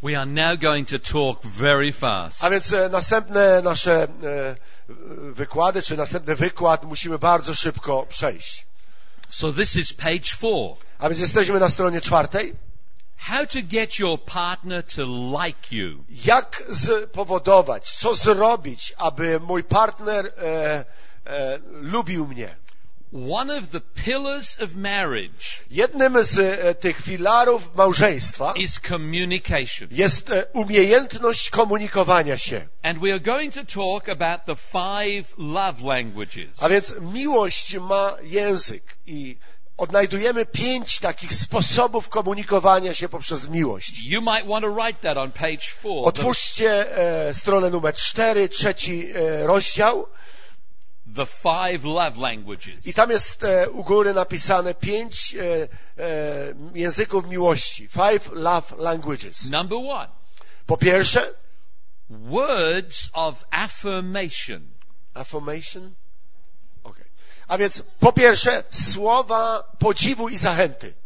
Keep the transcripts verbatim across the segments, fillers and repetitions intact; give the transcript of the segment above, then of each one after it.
We are now going to talk very fast. A więc e, następne nasze e, wykłady, czy następny wykład musimy bardzo szybko przejść. So this is page four. A więc jesteśmy na stronie czwartej. How to get your partner to like you. Jak spowodować, co zrobić, aby mój partner e, e, lubił mnie. One of the pillars of marriage Jednym z e, tych filarów małżeństwa is communication. jest e, umiejętność komunikowania się. And we are going to talk about the five love languages. A więc miłość ma język i odnajdujemy pięć takich sposobów komunikowania się poprzez miłość. You might want to write that on page four. Otwórzcie e, stronę numer cztery, trzeci e, rozdział. The five love languages. I tam jest e, u góry napisane pięć e, e, języków miłości. Five love languages. Number one. Po pierwsze, Words of affirmation. affirmation. Okay. A więc po pierwsze, słowa podziwu i zachęty.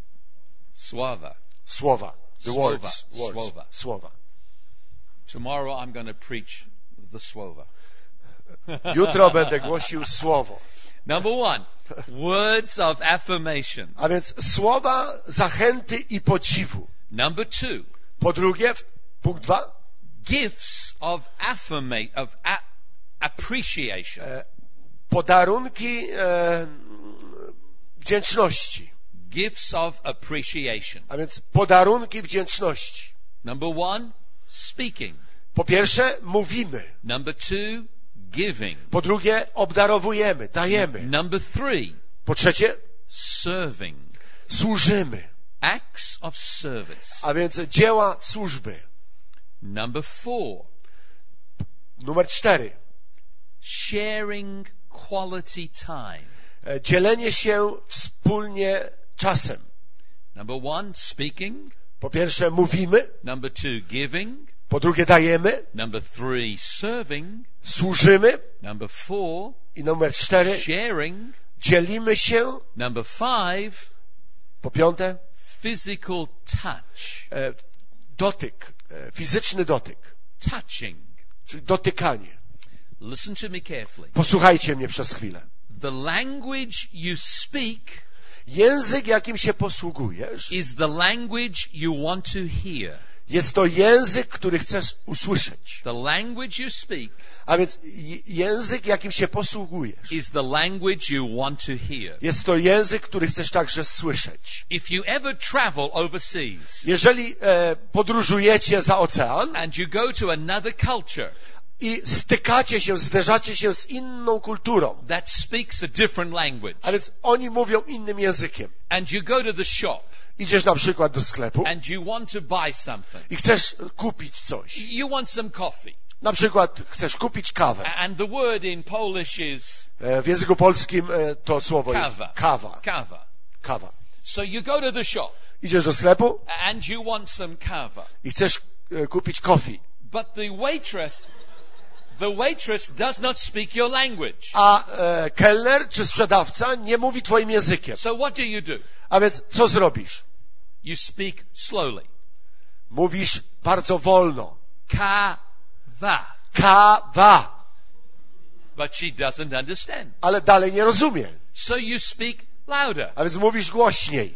Sława. Słowa. The Słowa. words. words. Słowa. Słowa. Tomorrow I'm going to preach the słowa. Jutro będę głosił słowo. Number one. Words of affirmation. A więc słowa zachęty i podziwu. Number two. Po drugie, punkt dwa. Gifts of affirmation, of a- appreciation. E, podarunki e, wdzięczności. Gifts of appreciation. A więc podarunki wdzięczności. Number one. Speaking. Po pierwsze, mówimy. Number two. Giving. Po drugie, obdarowujemy, dajemy. Number three. Po trzecie, Serving. służymy. Acts of service. A więc dzieła służby. Number four. Numer cztery. Sharing quality time. E, dzielenie się wspólnie czasem. Number one, speaking. Po pierwsze, mówimy. Number two, giving. Po drugie, dajemy. Number three, serving. Służymy. Number four, I numer cztery, sharing. dzielimy się. Number five, Po piąte, physical touch. e, dotyk, e, fizyczny dotyk, Touching. czyli dotykanie. Listen to me carefully. Posłuchajcie mnie przez chwilę. The language you speak Język, jakim się posługujesz, is the language you want to hear. jest to język, który chcesz usłyszeć. The language you speak A więc j- język, jakim się posługujesz, is the language you want to hear. jest to język, który chcesz także słyszeć. If you ever travel overseas Jeżeli e, podróżujecie za ocean and you go to another culture i stykacie się, zderzacie się z inną kulturą, that speaks a different language, a więc oni mówią innym językiem. and you go to the shop Idziesz na przykład do sklepu and you want to buy something, i chcesz kupić coś. you want some coffee, Na przykład chcesz kupić kawę. and the word in Polish is E, W języku polskim e, to słowo jest kawa. kawa. Kawa. Kawa. So you go to the shop Idziesz do sklepu and you want some kawa, i chcesz e, kupić coffee. but the waitress, the waitress does not speak your language. A e, kelner czy sprzedawca nie mówi twoim językiem. So what do you do? A więc co zrobisz? You speak slowly. Mówisz bardzo wolno. Kawa. Kawa. But she doesn't understand. Ale dalej nie rozumie. So you speak louder. A więc mówisz głośniej.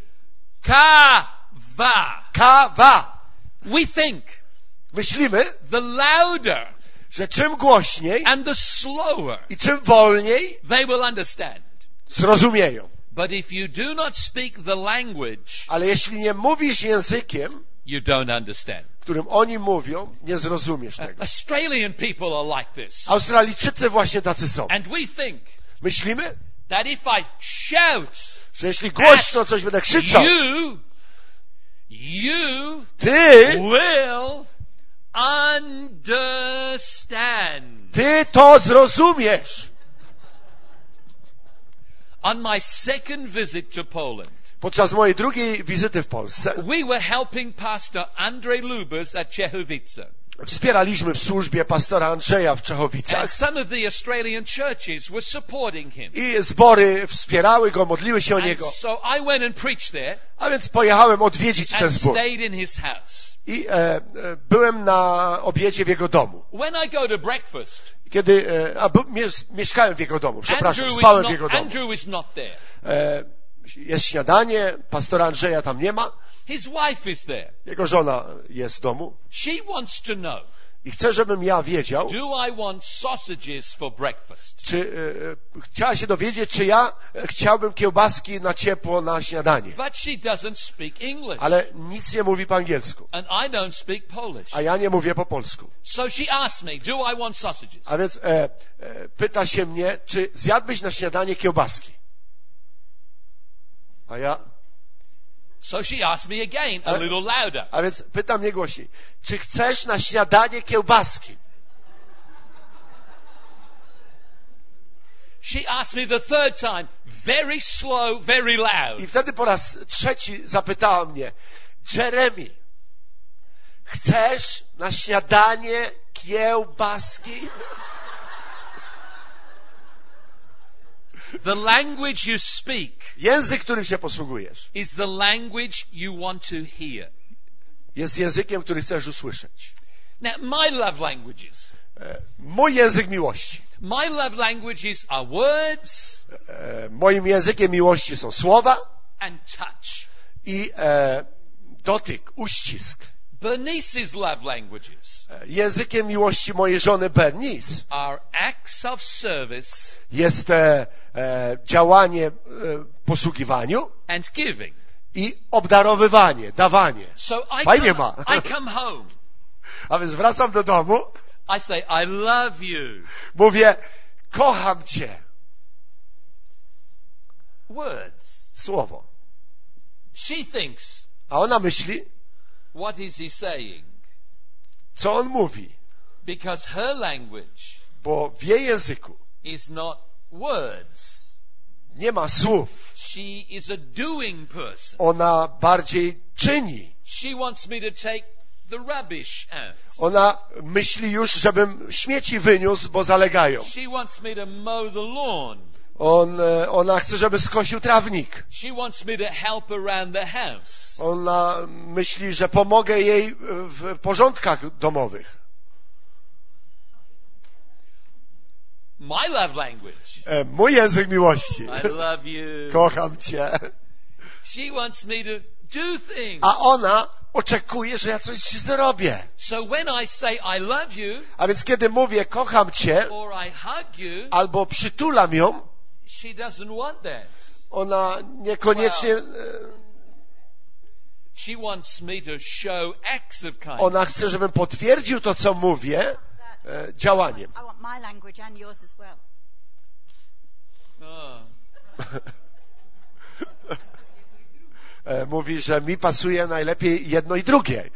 Kawa. Kawa. We think Myślimy, the louder że czym głośniej and the slower i czym wolniej they will understand. zrozumieją. But if you do not speak the language, Ale jeśli nie mówisz językiem, you don't understand. którym oni mówią, nie zrozumiesz tego. Australian people are like this. Australijczycy właśnie tacy są. And we think Myślimy, that if I shout że jeśli głośno coś będę krzyczał, you, you ty, will understand. ty to zrozumiesz. On my second visit to Poland, Podczas mojej drugiej wizyty w Polsce we were helping Pastor Andrzej Lubers at Czechowice. Wspieraliśmy w służbie pastora Andrzeja w Czechowicach. And some of the Australian churches were supporting him. I zbory wspierały go, modliły się o And niego. so I went and preached there A więc pojechałem odwiedzić ten and zbór. stayed in his house. I e, e, byłem na obiedzie w jego domu. When I go to breakfast, Kiedy, e, a, bu, mies, mieszkałem w jego domu, przepraszam, Andrew is, spałem w not, jego domu. Andrew is not there. E, jest śniadanie, pastora Andrzeja tam nie ma. His wife is there. Jego żona jest w domu. She wants to know, I chce, żebym ja wiedział, do I want sausages for breakfast? czy e, chciała się dowiedzieć, czy ja e, chciałbym kiełbaski na ciepło na śniadanie. But she doesn't speak English. Ale nic nie mówi po angielsku, And I don't speak Polish. a ja nie mówię po polsku. So she asked me, do I want sausages? A więc e, e, pyta się mnie, czy zjadłbyś na śniadanie kiełbaski? A ja, So she asked me again, a A- little louder. a więc pyta mnie głośniej, czy chcesz na śniadanie kiełbaski? She asked me the third time, very slow, very loud. I wtedy po raz trzeci zapytała mnie, Jeremy, chcesz na śniadanie kiełbaski? The language you speak Język, którym się posługujesz, is the language you want to hear. jest językiem, który chcesz usłyszeć. Now, my love languages. E, Mój język miłości. My love languages are words E, Moim językiem miłości są słowa and touch. i e, dotyk, uścisk. Bernice's love languages E, Językiem miłości mojej żony Bernice are acts of service jest e, e, działanie e, posługiwaniu and giving. i obdarowywanie, dawanie. So I Fajnie come, ma. I come home. A więc wracam do domu, I say, I love you. mówię, kocham cię. Words. Słowo. She thinks, A ona myśli, what is he saying? co on mówi. Because her language Bo w jej języku is not words. nie ma słów. She is a doing person. Ona bardziej czyni. She wants me to take the rubbish out. Ona myśli już, żebym śmieci wyniósł, bo zalegają. She wants me to mow the lawn. On, e, ona chce, żeby skosił trawnik. She wants me to help around the house. Ona myśli, że pomogę jej w porządkach domowych. My love language. E, Mój język miłości. I love you. Kocham cię. She wants me to do things. A ona oczekuje, że ja coś zrobię. So when I say I love you A więc kiedy mówię kocham cię or I hug you, albo przytulam ją, she doesn't want that. ona niekoniecznie, e, She wants me to show acts of kindness. ona chce, żebym potwierdził to, co mówię, e, działaniem. I want my language and yours as well. Oh. E, Mówi, że mi pasuje najlepiej jedno i drugie.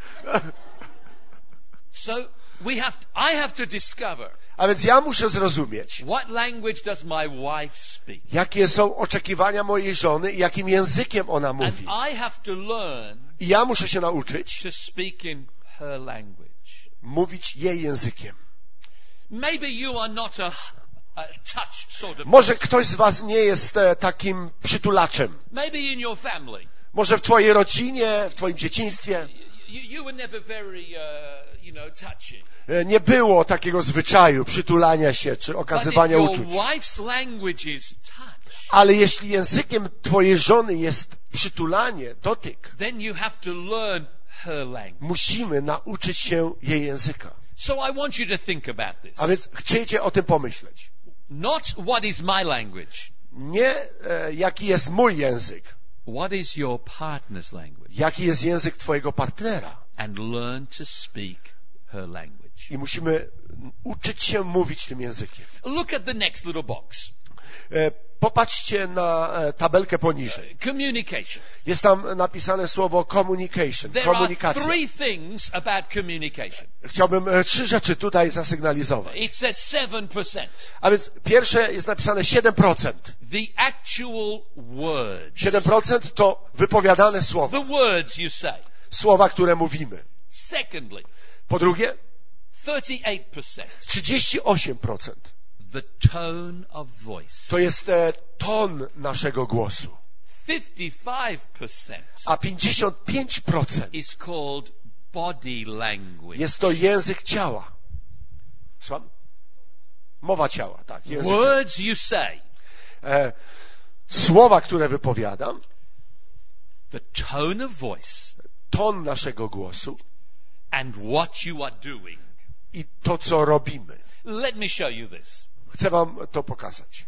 So we have to, I have to discover A więc ja muszę zrozumieć, what language does my wife speak. jakie są oczekiwania mojej żony i jakim językiem ona And mówi. I have to learn I ja muszę się nauczyć to speak in her language. mówić jej językiem. Maybe you are not a, a touch sort of Może ktoś z was nie jest e, takim przytulaczem. Maybe in your family. Może w twojej rodzinie, w twoim dzieciństwie You, you were never very, uh, you know, touchy. e, nie było takiego zwyczaju przytulania się czy But if okazywania your uczuć. wife's language is touch, Ale jeśli językiem twojej żony jest przytulanie, dotyk, then you have to learn her language. musimy nauczyć się jej języka. So I want you to think about this. A więc chciejcie o tym pomyśleć. Not what is my language. Nie e, jaki jest mój język, What is your partner's language? jaki jest język twojego partnera. And learn to speak her language. I musimy uczyć się mówić tym językiem. Look at the next little box. E, Popatrzcie na e, tabelkę poniżej. Communication. Jest tam napisane słowo communication, There are komunikacja. three things about communication. Chciałbym e, trzy rzeczy tutaj zasygnalizować. It says seven percent. A więc pierwsze jest napisane siedem procent. The actual words. siedem procent to wypowiadane słowa. The words you say. Słowa, które mówimy. Secondly, Po drugie, thirty-eight percent. trzydzieści osiem procent. The tone of voice. To jest e, ton naszego głosu. fifty-five percent A pięćdziesiąt pięć procent is called body language. jest to język ciała. Słucham? Mowa ciała, tak. Język ciała. Words you say. E, słowa, które wypowiadam, The tone of voice. ton naszego głosu And what you are doing. i to, co robimy. Let me show you this. Chcę wam to pokazać.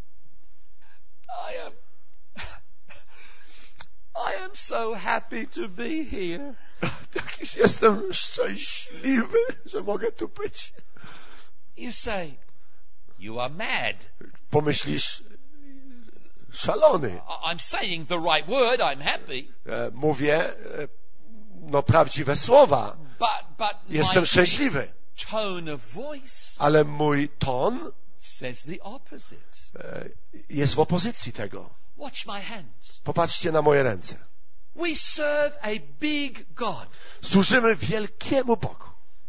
I am I am so happy to be here. Jakiś jestem szczęśliwy, że mogę tu być. You say, you are mad. Pomyślisz, szalony. I- I'm saying the right word, I'm happy. E, mówię, e, no prawdziwe słowa. But but Jestem my szczęśliwy. tone of voice Ale mój ton says the opposite. e, jest w opozycji tego. Watch my hands. Popatrzcie na moje ręce. We serve a big God. Służymy wielkiemu Bogu.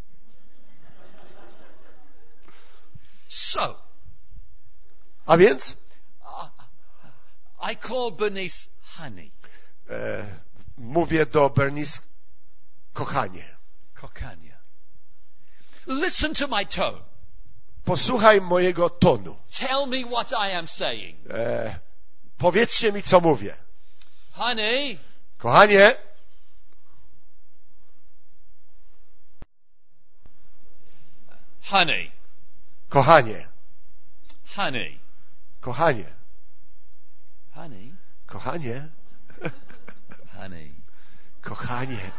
So, A więc I call Bernice honey. e, mówię do Bernice, kochanie, Kokania. Listen to my tone. posłuchaj mojego tonu. Tell me what I am saying. E, powiedzcie mi, co mówię. Honey, Kochanie, honey, kochanie, honey, kochanie, honey, kochanie, honey, kochanie,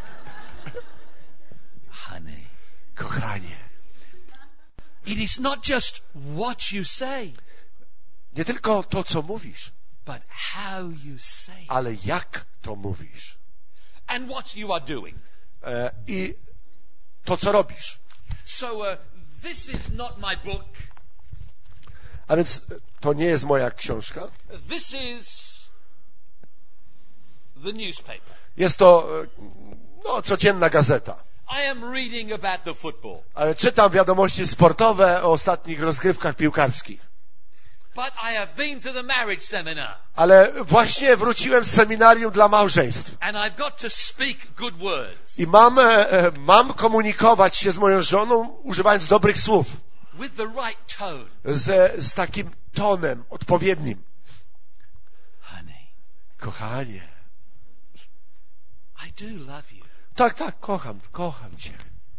honey. kochanie. It is not just what you say, Nie tylko to, co mówisz, but how you say it. ale jak to mówisz. And what you are doing. E, I to, co robisz. So, uh, this is not my book. A więc to nie jest moja książka. This is the newspaper. Jest to e, no, codzienna gazeta. I am reading about the football. Ale czytam wiadomości sportowe o ostatnich rozgrywkach piłkarskich. But I have been to the marriage seminar. Ale właśnie wróciłem z seminarium dla małżeństw. And I've got to speak good words. I mam, e, mam komunikować się z moją żoną, używając dobrych słów. With the right tone. Z, z takim tonem odpowiednim. Honey, Kochanie. I do love you. Tak, tak, kocham, kocham cię.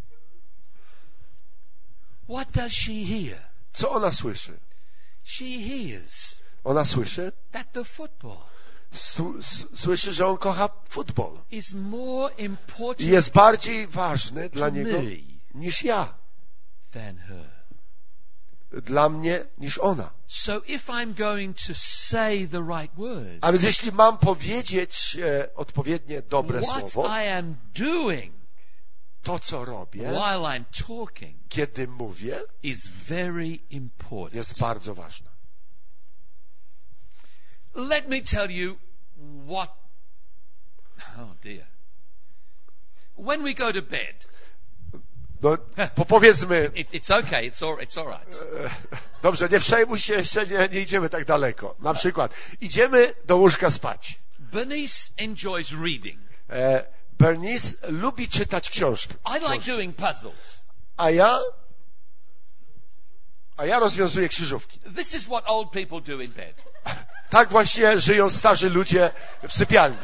What does she hear? Co ona słyszy? She hears Ona słyszy? that the football Su, s, słyszy, że on kocha futbol. is more I important jest bardziej ważny dla to niego me niż ja. than her. Dla mnie niż ona. So if I'm going to say the right words, A więc jeśli mam powiedzieć e, odpowiednie dobre what słowo, I am doing to co robię, while I'm talking kiedy mówię, is very important. jest bardzo ważne. Let me tell you what, oh dear. When we go to bed, No, po, powiedzmy, it, it's okay, it's all, it's all right. e, dobrze, nie przejmuj się, jeszcze nie, nie idziemy tak daleko. Na przykład, idziemy do łóżka spać. Bernice enjoys reading. E, Bernice lubi czytać książki. I like książki. doing puzzles. A ja, a ja rozwiązuję krzyżówki. This is what old people do in bed. Tak właśnie żyją starzy ludzie w sypialni.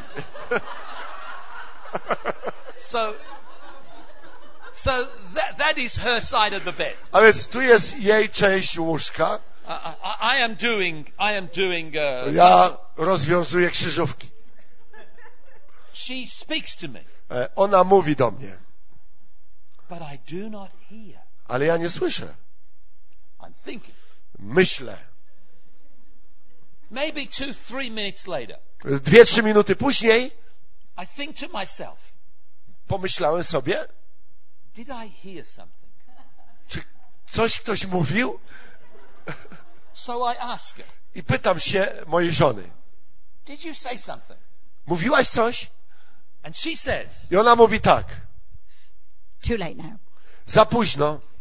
So, so that, that is her side of the bed. A więc tu jest jej część łóżka. I, I, I am doing, I am doing, uh, Ja rozwiązuję krzyżówki. she speaks to me, E, Ona mówi do mnie, but I do not hear. ale ja nie słyszę. I'm thinking. Myślę. Maybe two, three minutes later, Dwie, trzy minuty później I think to myself, pomyślałem sobie, did I hear something? czy coś ktoś mówił? So I ask her, I pytam się mojej żony, did you say something? mówiłaś coś? And she says, I ona mówi tak, Too late now. za późno.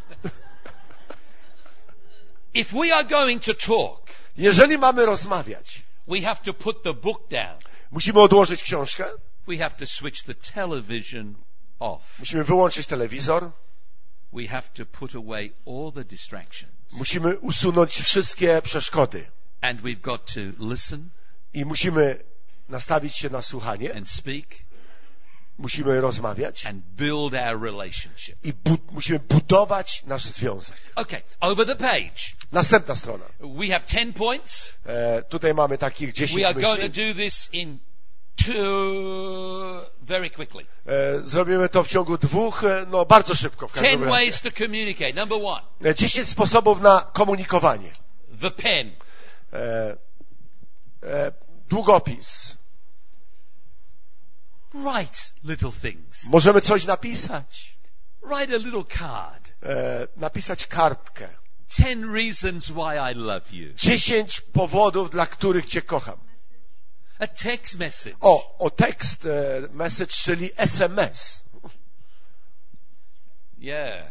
If we are going to talk, Jeżeli mamy rozmawiać, we have to put the book down. musimy odłożyć książkę, We have to switch the television off. musimy wyłączyć telewizor, We have to put away all the distractions. musimy usunąć wszystkie przeszkody And we've got to listen i musimy nastawić się na słuchanie, and speak musimy rozmawiać and build our relationship. i bu- musimy budować nasz związek. Okay, over the page. Następna strona. We have ten points. E, tutaj mamy takich We dziesięć are going to myśli. do this in two, very quickly. E, zrobimy to w ciągu dwóch, e, no bardzo szybko w każdym Ten razie. ways to communicate. Number one, E, dziesięć sposobów na komunikowanie. the pen. E, e, długopis. Write little things. Możemy coś napisać. Write a little card. E, napisać kartkę. Ten reasons why I love you. Dziesięć powodów, dla których Cię kocham. A text message. O, o tekst, e, message, czyli S M S. Yeah.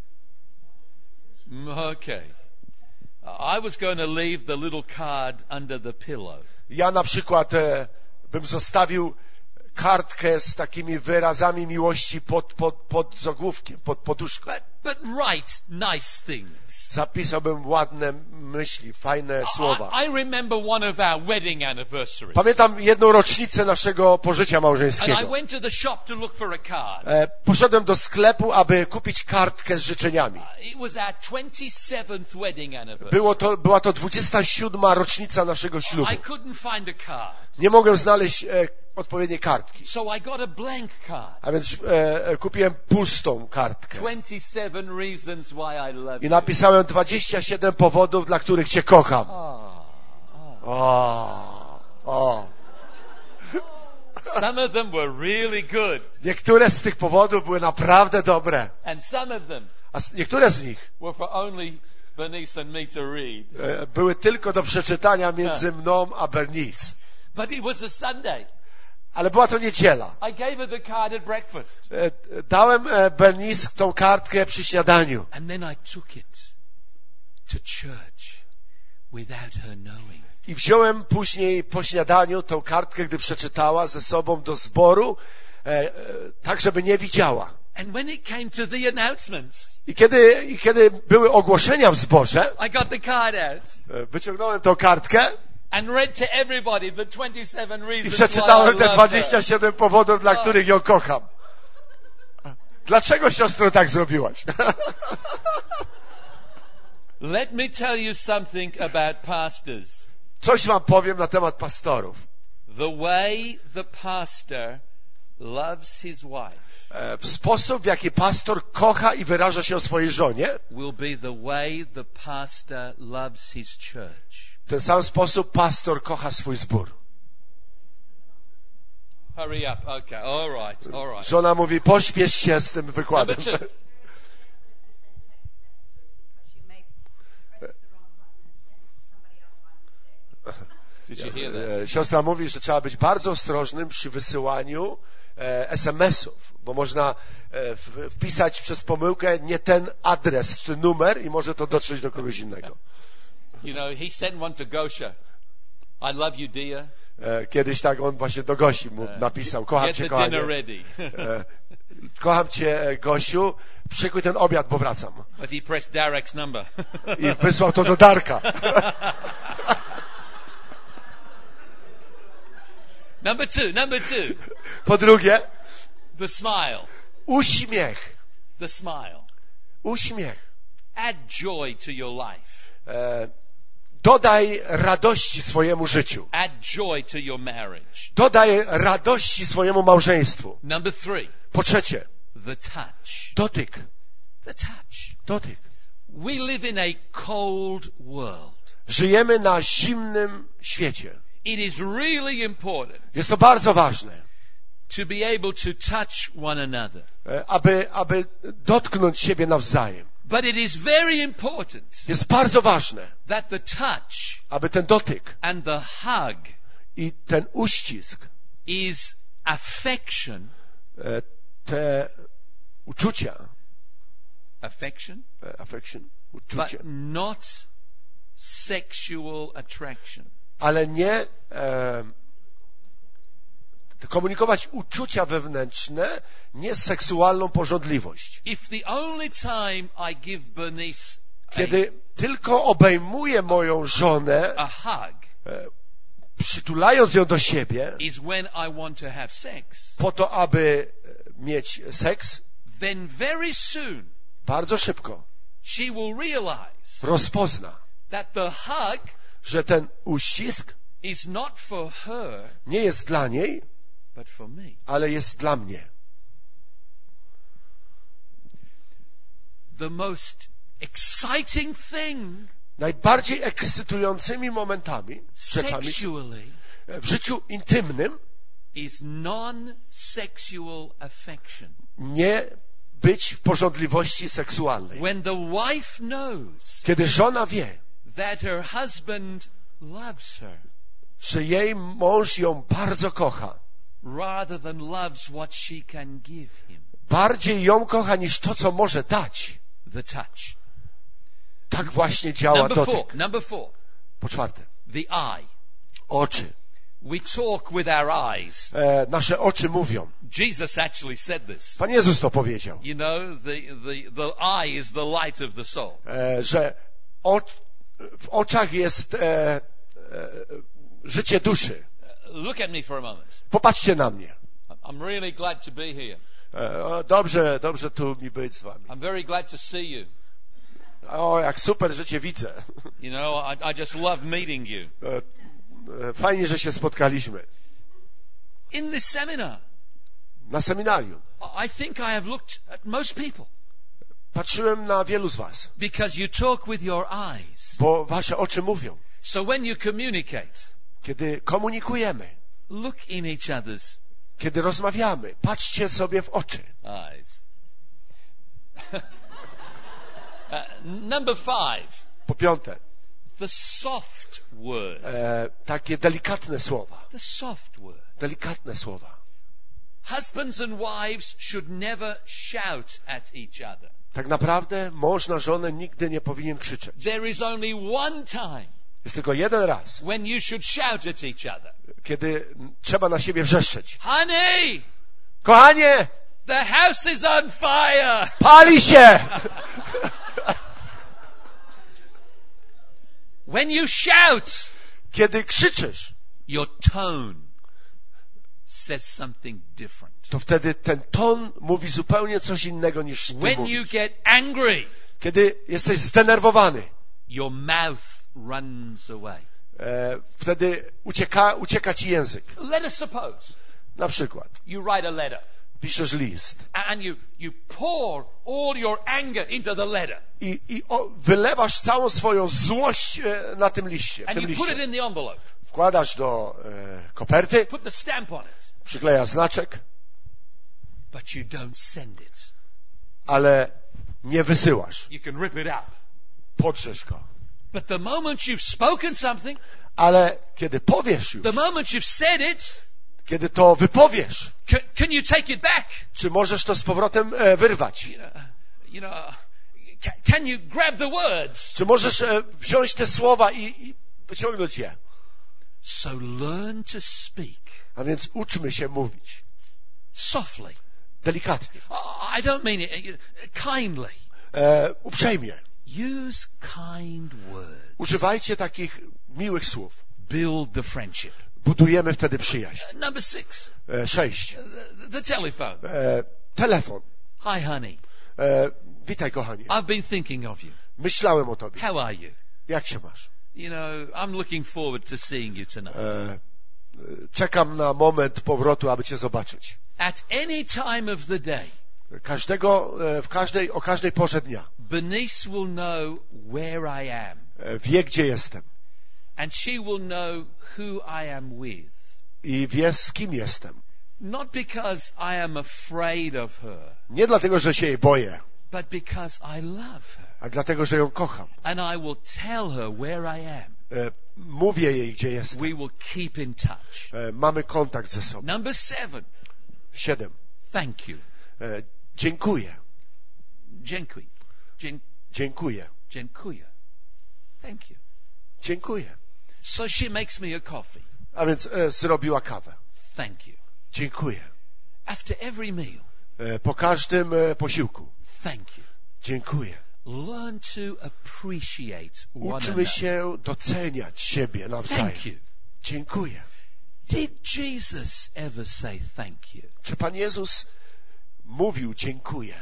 Mm, Okay. I was going to leave the little card under the pillow. Ja na przykład e, bym zostawił kartkę z takimi wyrazami miłości pod, pod, pod zagłówkiem, pod poduszką. But, but write nice things. Zapisałbym ładne myśli, fajne słowa. I, I remember one of our wedding anniversaries. Pamiętam jedną rocznicę naszego pożycia And małżeńskiego. I went to the shop to look for a card. E, poszedłem do sklepu, aby kupić kartkę z życzeniami. It was our twenty-seventh wedding anniversary. Było to, była to dwudziesta siódma rocznica naszego ślubu. I couldn't find a card. Nie mogłem znaleźć e, odpowiedniej kartki. So I got a blank card. A więc e, e, kupiłem pustą kartkę. twenty-seven reasons why I love I you. napisałem dwadzieścia siedem powodów, dla których Cię kocham. Oh, oh. O, o. Some of them were really good. Niektóre z tych powodów były naprawdę dobre. And some of them A s- niektóre z nich were for only Bernice and me to read. e, były tylko do przeczytania między mną a Bernice. But it was a Sunday. Ale była to niedziela. I gave her the card at breakfast. E, e, Dałem e, Bernice tą kartkę przy śniadaniu. And then I took it to church without her knowing. I wziąłem później po śniadaniu tą kartkę, gdy przeczytała, ze sobą do zboru, e, e, tak żeby nie widziała. And when it came to the announcements, I kiedy, I kiedy były ogłoszenia w zborze, I got the card out e, wyciągnąłem tą kartkę and read to everybody the twenty-seven i reasons why I przeczytałem te love dwadzieścia her. siedem powodów, dla O. których ją kocham. Dlaczego, siostro, tak zrobiłaś? Let me tell you something about pastors. Coś wam powiem na temat pastorów. The way the pastor loves his wife E, W sposób, w jaki pastor kocha i wyraża się o swojej żonie, will be the way the pastor loves his church. w ten sam sposób pastor kocha swój zbór. Hurry up. Okay. All right. All right. Żona mówi, pośpiesz się z tym wykładem. Number two. Because you may press the wrong button and send it to somebody else by mistake. Did you hear E, that? Siostra mówi, że trzeba być bardzo ostrożnym przy wysyłaniu e, es em esów, bo można e, w- wpisać przez pomyłkę nie ten adres czy numer i może to dotrzeć do kogoś innego. You know, he sent one to Gosha. I love you, dear. E, Kiedyś tak on właśnie do Gosi mu napisał, kocham Get cię, the kochanie. dinner ready. E, Kocham cię, e, Gosiu, szykuj ten obiad, bo wracam. But he pressed Derek's number. I wysłał to do Darka. Number two. Number two. Po drugie, The smile. uśmiech. The smile. Uśmiech. Add joy to your life. E, Dodaj radości swojemu życiu. Add joy to your marriage. Dodaj radości swojemu małżeństwu. Number three. Po trzecie, The touch. dotyk. The touch. Dotyk. We live in a cold world. Żyjemy na zimnym świecie. It is really important Jest to bardzo ważne, to be able to touch one another. e, aby, aby dotknąć siebie nawzajem. But it is very important Jest bardzo ważne, that the touch aby ten dotyk and the hug i ten uścisk, is affection e, te uczucia, affection, e, affection, but uczucie, not sexual attraction. ale nie e, komunikować uczucia wewnętrzne, nie seksualną pożądliwość. If the only time I give Bernice a, Kiedy tylko obejmuję moją żonę, a hug e, przytulając ją do siebie, is when I want to have sex, po to, aby mieć seks, then very soon bardzo szybko she will realize rozpozna, that the hug że ten uścisk is not for her, nie jest dla niej, but for me. ale jest dla mnie. The most exciting thing Najbardziej ekscytującymi momentami, rzeczami sexually w życiu intymnym is non-sexual affection. nie być w pożądliwości seksualnej. When the wife knows Kiedy żona wie, that her husband loves her że jej mąż ją bardzo kocha, rather than loves what she can give him, bardziej ją kocha niż to, co może dać, the touch. tak właśnie działa Number four, dotyk. number four, Po czwarte, the eye. oczy. We talk with our eyes. E, nasze oczy mówią. Jesus actually said this. Pan Jezus to powiedział, You know, the, the, the eye is the light of the soul. e, że o, w oczach jest e, e, życie duszy. Look at me for a moment. Popatrzcie na mnie. I'm really glad to be here. E, o, dobrze, dobrze tu mi być z wami. I'm very glad to see you. O, jak super, że cię widzę. You know, I, I just love meeting you. E, e, fajnie, że się spotkaliśmy. In this seminar, Na seminarium I think I have looked at most people patrzyłem na wielu z was, because you talk with your eyes. bo wasze oczy mówią. So when you communicate, Kiedy komunikujemy, look in each other's kiedy rozmawiamy, patrzcie sobie w oczy. eyes. uh, number five, Po piąte, the soft word. e, takie delikatne słowa. The soft word. Delikatne słowa. Husbands and wives should never shout at each other. Tak naprawdę mąż na żonę nigdy nie powinien krzyczeć. There is only one time Jest tylko jeden raz, when you should shout at each other. kiedy trzeba na siebie wrzeszczeć. Honey, Kochanie, the house is on fire. pali się! When you shout, Kiedy krzyczysz, your tone says something different. to wtedy ten ton mówi zupełnie coś innego niż ty When you mówisz. get angry, Kiedy jesteś zdenerwowany, your mouth runs away. e, wtedy ucieka, ucieka ci język. Let us suppose Na przykład you write a letter piszesz list and you, you pour all your anger into the letter i, i o, wylewasz całą swoją złość e, na tym liście, w and tym you put it liście. in the envelope, Wkładasz do e, koperty, put the stamp on it, przyklejasz znaczek, but you don't send it. ale nie wysyłasz. You can rip it up. Podrzesz go. But the moment you've spoken something, Ale kiedy powiesz już, the moment you've said it, kiedy to wypowiesz, can, can you take it back? czy możesz to z powrotem e, wyrwać? You know, you know, can, can you grab the words? Czy możesz e, wziąć te słowa i, i wyciągnąć je? So learn to speak A więc uczmy się mówić softly. delikatnie, I don't mean it you know, kindly. e, uprzejmie. Use kind words. Używajcie takich miłych słów. Build the friendship. Budujemy wtedy przyjaźń. Number six, E, sześć. the, the telephone. E, telefon. Hi, honey. E, witaj, kochanie. I've been thinking of you. Myślałem o tobie. How are you? Jak się masz? You know, I'm looking forward to seeing you tonight. E, e, czekam na moment powrotu, aby cię zobaczyć. At any time of the day, Każdego, e, w każdej, o każdej porze dnia. Bernice will know where I am. E, wie, gdzie jestem. And she will know who I am with. I wie, z kim jestem. Not because I am afraid of her, Nie dlatego, że się jej boję, but because I love her. a dlatego, że ją kocham. And I will tell her where I am. E, mówię jej, gdzie jestem. We will keep in touch. E, mamy kontakt ze sobą. Number seven, Siedem. thank you. E, dziękuję. Dziękuję. Dzien- Dziękuję. dziękuję. Thank you. Dziękuję. So she makes me a coffee. A więc e, zrobiła kawę. Thank you. Dziękuję. After every meal, E, po każdym e, posiłku. thank you. Dziękuję. Learn to appreciate one Uczmy another. się doceniać siebie nawzajem. Thank you. Dziękuję. Did Jesus ever say thank you? Czy Pan Jezus mówił dziękuję?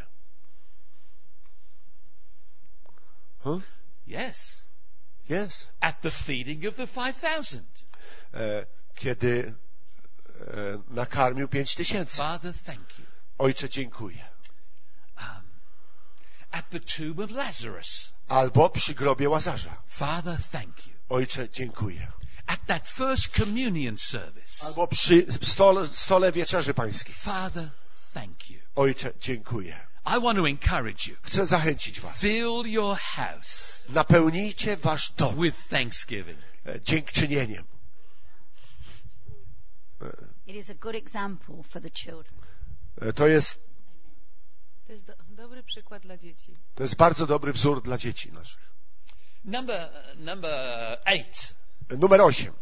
Huh? Yes. Jest. At the feeding of the five thousand. E, kiedy e, nakarmił pięć tysięcy. Father, thank you. Ojcze, dziękuję. Um, at the tomb of Lazarus. Albo przy grobie Łazarza. Father, thank you. Ojcze, dziękuję. At that first communion service. Albo przy stole, stole wieczerzy pańskiej. Father, thank you. Ojcze, dziękuję. I want to encourage you. Chcę zachęcić was. Fill your house Napełnijcie wasz dom with thanksgiving. e, dziękczynieniem. It is a good example for the children. E, To jest, To jest do, dobry przykład dla dzieci. to jest bardzo dobry wzór dla dzieci naszych. Number number eight. E, Numer osiem.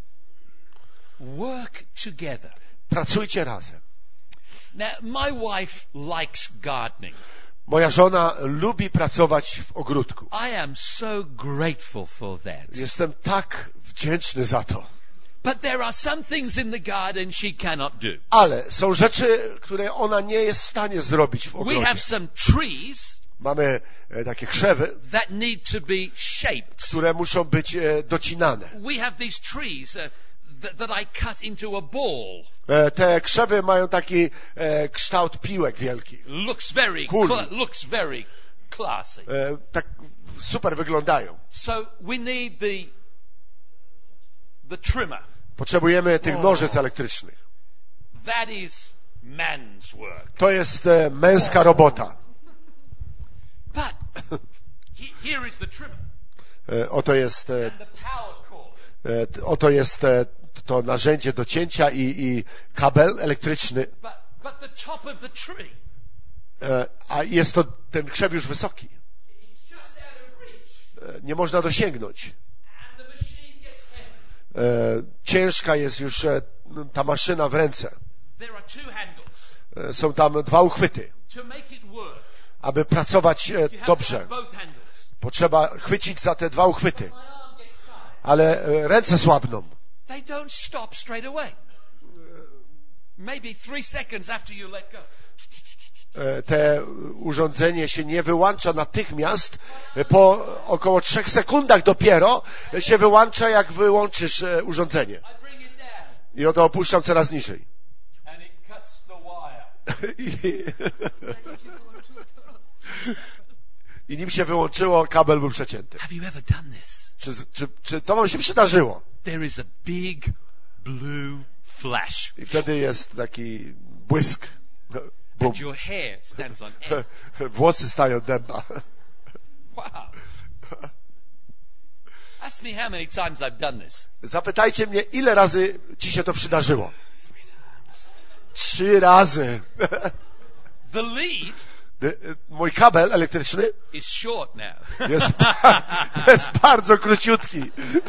Work together. Pracujcie razem. Now, my wife likes gardening. Moja żona lubi pracować w ogródku. I am so grateful for that. Jestem tak wdzięczny za to. But there are some things in the garden she cannot do. Ale są rzeczy, które ona nie jest w stanie zrobić w We ogrodzie. have some trees Mamy e, takie krzewy, that need to be shaped. które muszą być e, docinane. We have these trees uh, that, that I cut into a ball. E, Te krzewy mają taki e, kształt piłek wielkich. Looks very Cool. cla- looks very classy. E, Tak super wyglądają. So we need the the trimmer. Potrzebujemy tych nożyc elektrycznych. That is man's work. To jest e, męska robota. But he- here is the trimmer E, Oto jest, e, and the power cord. e, t- oto jest e, to narzędzie do cięcia i, i kabel elektryczny. But but the top of the tree, E, A jest to ten krzew już wysoki. it's just out of reach, E, Nie można dosięgnąć. and the machine gets heavy. E, Ciężka jest już e, ta maszyna w ręce. There are two handles. E, Są tam dwa uchwyty. To make it work, Aby pracować e, you have to dobrze, have both handles. potrzeba chwycić za te dwa uchwyty. My arm gets tired. Ale e, ręce słabną. They don't stop straight away. Maybe three seconds after you let go. E, Te urządzenie się nie wyłącza natychmiast. E, Po około trzech sekundach dopiero się wyłącza, jak wyłączysz e, urządzenie. I bring it down, I oto opuszczam coraz niżej. and it cuts the wire. I, I nim się wyłączyło, kabel był przecięty. Have you ever done this? Czy, czy, czy to wam się przydarzyło? There is a big blue flash, I wtedy jest taki błysk. Bum. and your hair stands on end. Włosy stają dęba. Wow. Ask me how many times I've done this. Zapytajcie mnie, ile razy ci się to przydarzyło? Trzy razy. The lead Mój kabel elektryczny is short now. jest, jest bardzo króciutki.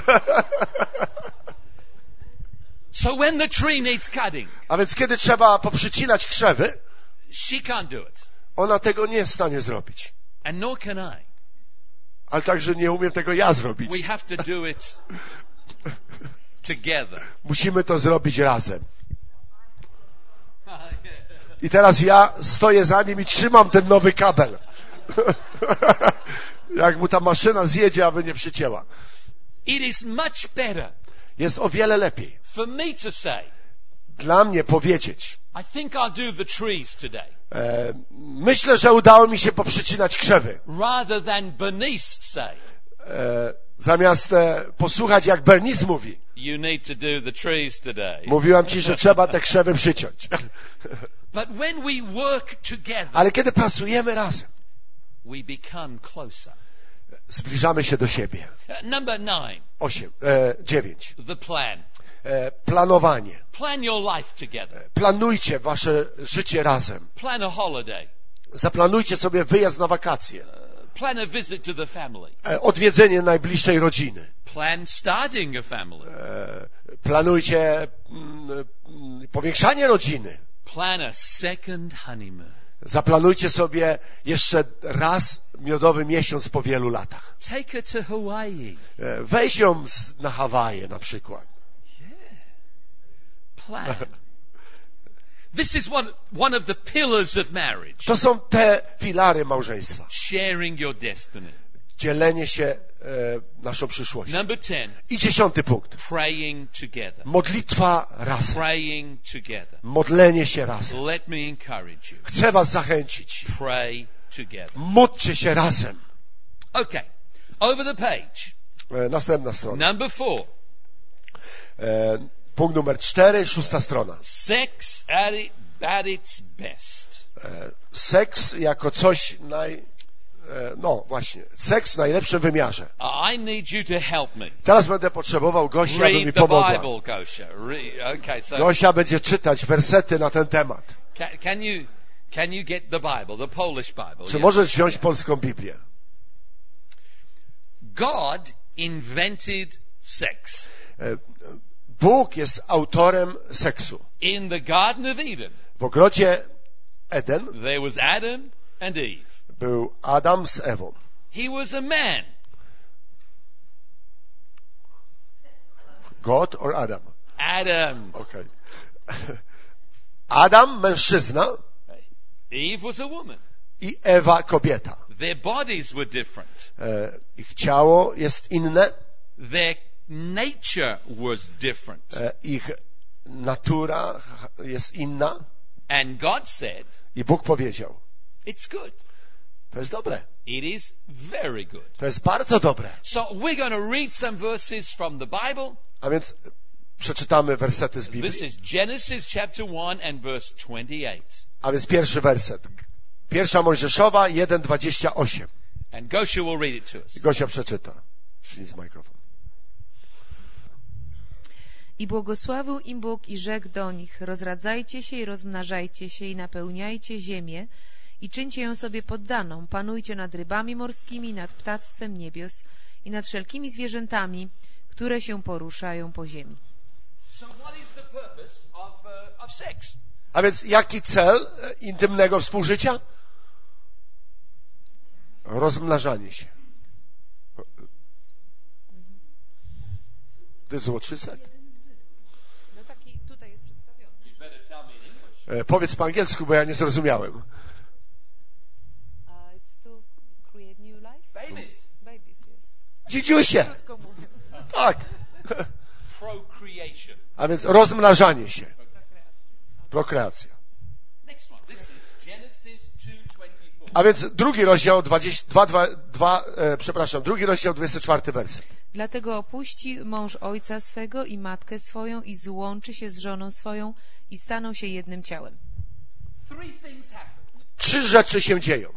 So when the tree needs cutting, A więc kiedy trzeba poprzycinać krzewy, she can't do it, ona tego nie jest w stanie zrobić. and nor can I. Ale także nie umiem tego ja zrobić. We have to do it together. Musimy to zrobić razem. I teraz ja stoję za nim i trzymam ten nowy kabel. Jak mu ta maszyna zjedzie, aby nie przycięła. It is much better Jest o wiele lepiej for me to say, dla mnie powiedzieć. I think I'll do the trees today, E, myślę, że udało mi się poprzycinać krzewy. rather than Bernice say, E, zamiast e, posłuchać, jak Bernice mówi. you need to do the trees today. Mówiłam ci, że trzeba te krzewy przyciąć. But when we work together, Ale kiedy pracujemy razem, we become closer. zbliżamy się do siebie. Uh, number nine, Osiem, e, dziewięć. the plan. E, planowanie. Plan your life together. Planujcie wasze życie razem. Plan a holiday. Zaplanujcie sobie wyjazd na wakacje. Uh, plan a visit to the family. E, Odwiedzenie najbliższej rodziny. Plan starting a family. E, Planujcie mm, mm, powiększanie rodziny. Plan a second honeymoon. Zaplanujcie sobie jeszcze raz miodowy miesiąc po wielu latach. Take her to Hawaii. E, Weź ją z- na Hawaje na przykład. Plan. This is one, one of the pillars of marriage. To są te filary małżeństwa. Sharing your destiny. Dzielenie się e, naszą przyszłością. Number ten, I dziesiąty punkt. praying together. Modlitwa razem. Praying together. Modlenie się razem. Let me encourage you. Chcę was zachęcić. Pray together. Módlcie się razem. Okay. Over the page. E, Następna strona. Number four. E, Punkt numer cztery, szósta strona. Sex at, it, at its best. E, Seks jako coś naj... e, No właśnie, seks w najlepszym wymiarze. I need you to help me. Teraz będę potrzebował Gosia, aby mi Read the pomogła. Bible, Gosia. Re- okay, so Gosia będzie czytać wersety na ten temat. can, can you can you get the Bible, the Polish Bible? Czy Yeah. możesz wziąć polską Biblię? God invented sex E, Bóg jest autorem seksu. in the Garden of Eden. W ogrodzie Eden There was Adam and Eve. był Adam z Ewą. He was a man. God or Adam? Adam. Okej. Adam, mężczyzna, Eve was a woman. i Ewa, kobieta. Their bodies were different. E, Ich ciało jest inne, Their nature was different. e, ich natura jest inna And God said, i Bóg powiedział, it's good. to jest dobre, It is very good. to jest bardzo dobre. So we're going to read some verses from the Bible. A więc przeczytamy wersety z This Biblii. is Genesis chapter one and verse twenty-eight. A więc pierwszy werset. Pierwsza Mojżeszowa, jeden, dwadzieścia osiem. And Gosia will read it to us. Gosia przeczyta. Przynieś mikrofon. I błogosławił im Bóg i rzekł do nich: rozradzajcie się i rozmnażajcie się i napełniajcie ziemię i czyńcie ją sobie poddaną. Panujcie nad rybami morskimi, nad ptactwem niebios i nad wszelkimi zwierzętami, które się poruszają po ziemi. So what is the purpose of, uh, of sex? A więc jaki cel e, intymnego współżycia? Rozmnażanie się. To jest what she said. No taki tutaj jest przedstawiony. You better tell me in English. E, Powiedz po angielsku, bo ja nie zrozumiałem. Uh, it's to create new life. Babies. Babies, yes. Dzidziusie. Krótko mówiąc. Tak. Procreation. A więc rozmnażanie się. Prokreacja. Next one. This is Genesis two twenty-four. A więc drugi rozdział, dwadzieścia dwa, dwa, dwa, e, przepraszam, drugi rozdział, dwudziesty czwarty werset. Dlatego opuści mąż ojca swego i matkę swoją i złączy się z żoną swoją i staną się jednym ciałem. Three things happen. Trzy rzeczy się dzieją.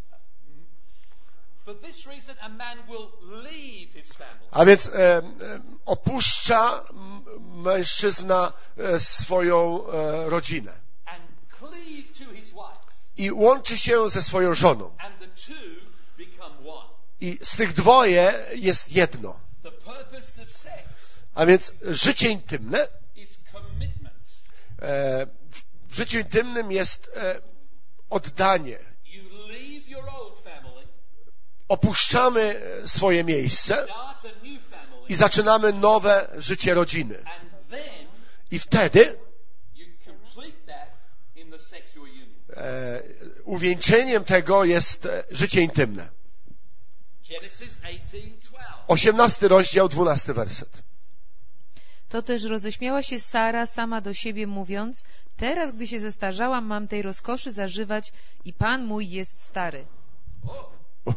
For this reason, a man will leave his family. A więc e, e, opuszcza m, mężczyzna e, swoją e, rodzinę And cleave to his wife. i łączy się ze swoją żoną. And the two become one. I z tych dwoje jest jedno. The purpose of sex A więc życie intymne, is commitment. e, w życiu intymnym jest e, oddanie. You leave your old family, Opuszczamy swoje miejsce start a new family, i zaczynamy nowe życie rodziny. and then I wtedy you complete that in the sexual union. e, uwieńczeniem tego jest e, życie intymne. Genesis eighteen twelve. osiemnasty rozdział, dwunasty werset. To też roześmiała się Sara sama do siebie, mówiąc: teraz, gdy się zestarzałam, mam tej rozkoszy zażywać i Pan mój jest stary. Oh,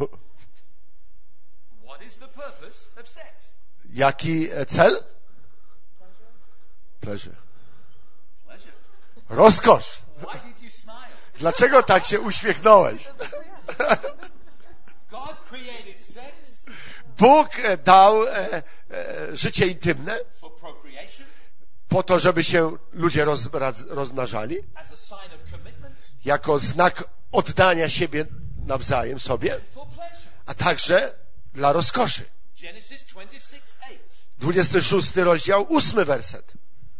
what is the purpose of sex? Jaki e, cel? Pleasure. Pleasure. Rozkosz. Why did you smile? Dlaczego tak się uśmiechnąłeś? God created sex Bóg e, dał e, e, życie intymne for procreation po to, żeby się ludzie roz, raz, rozmnażali, as a sign of commitment jako znak oddania siebie nawzajem sobie, and for pleasure. a także dla rozkoszy. Genesis twenty-six eight. dwudziesty szósty rozdział, ósmy werset.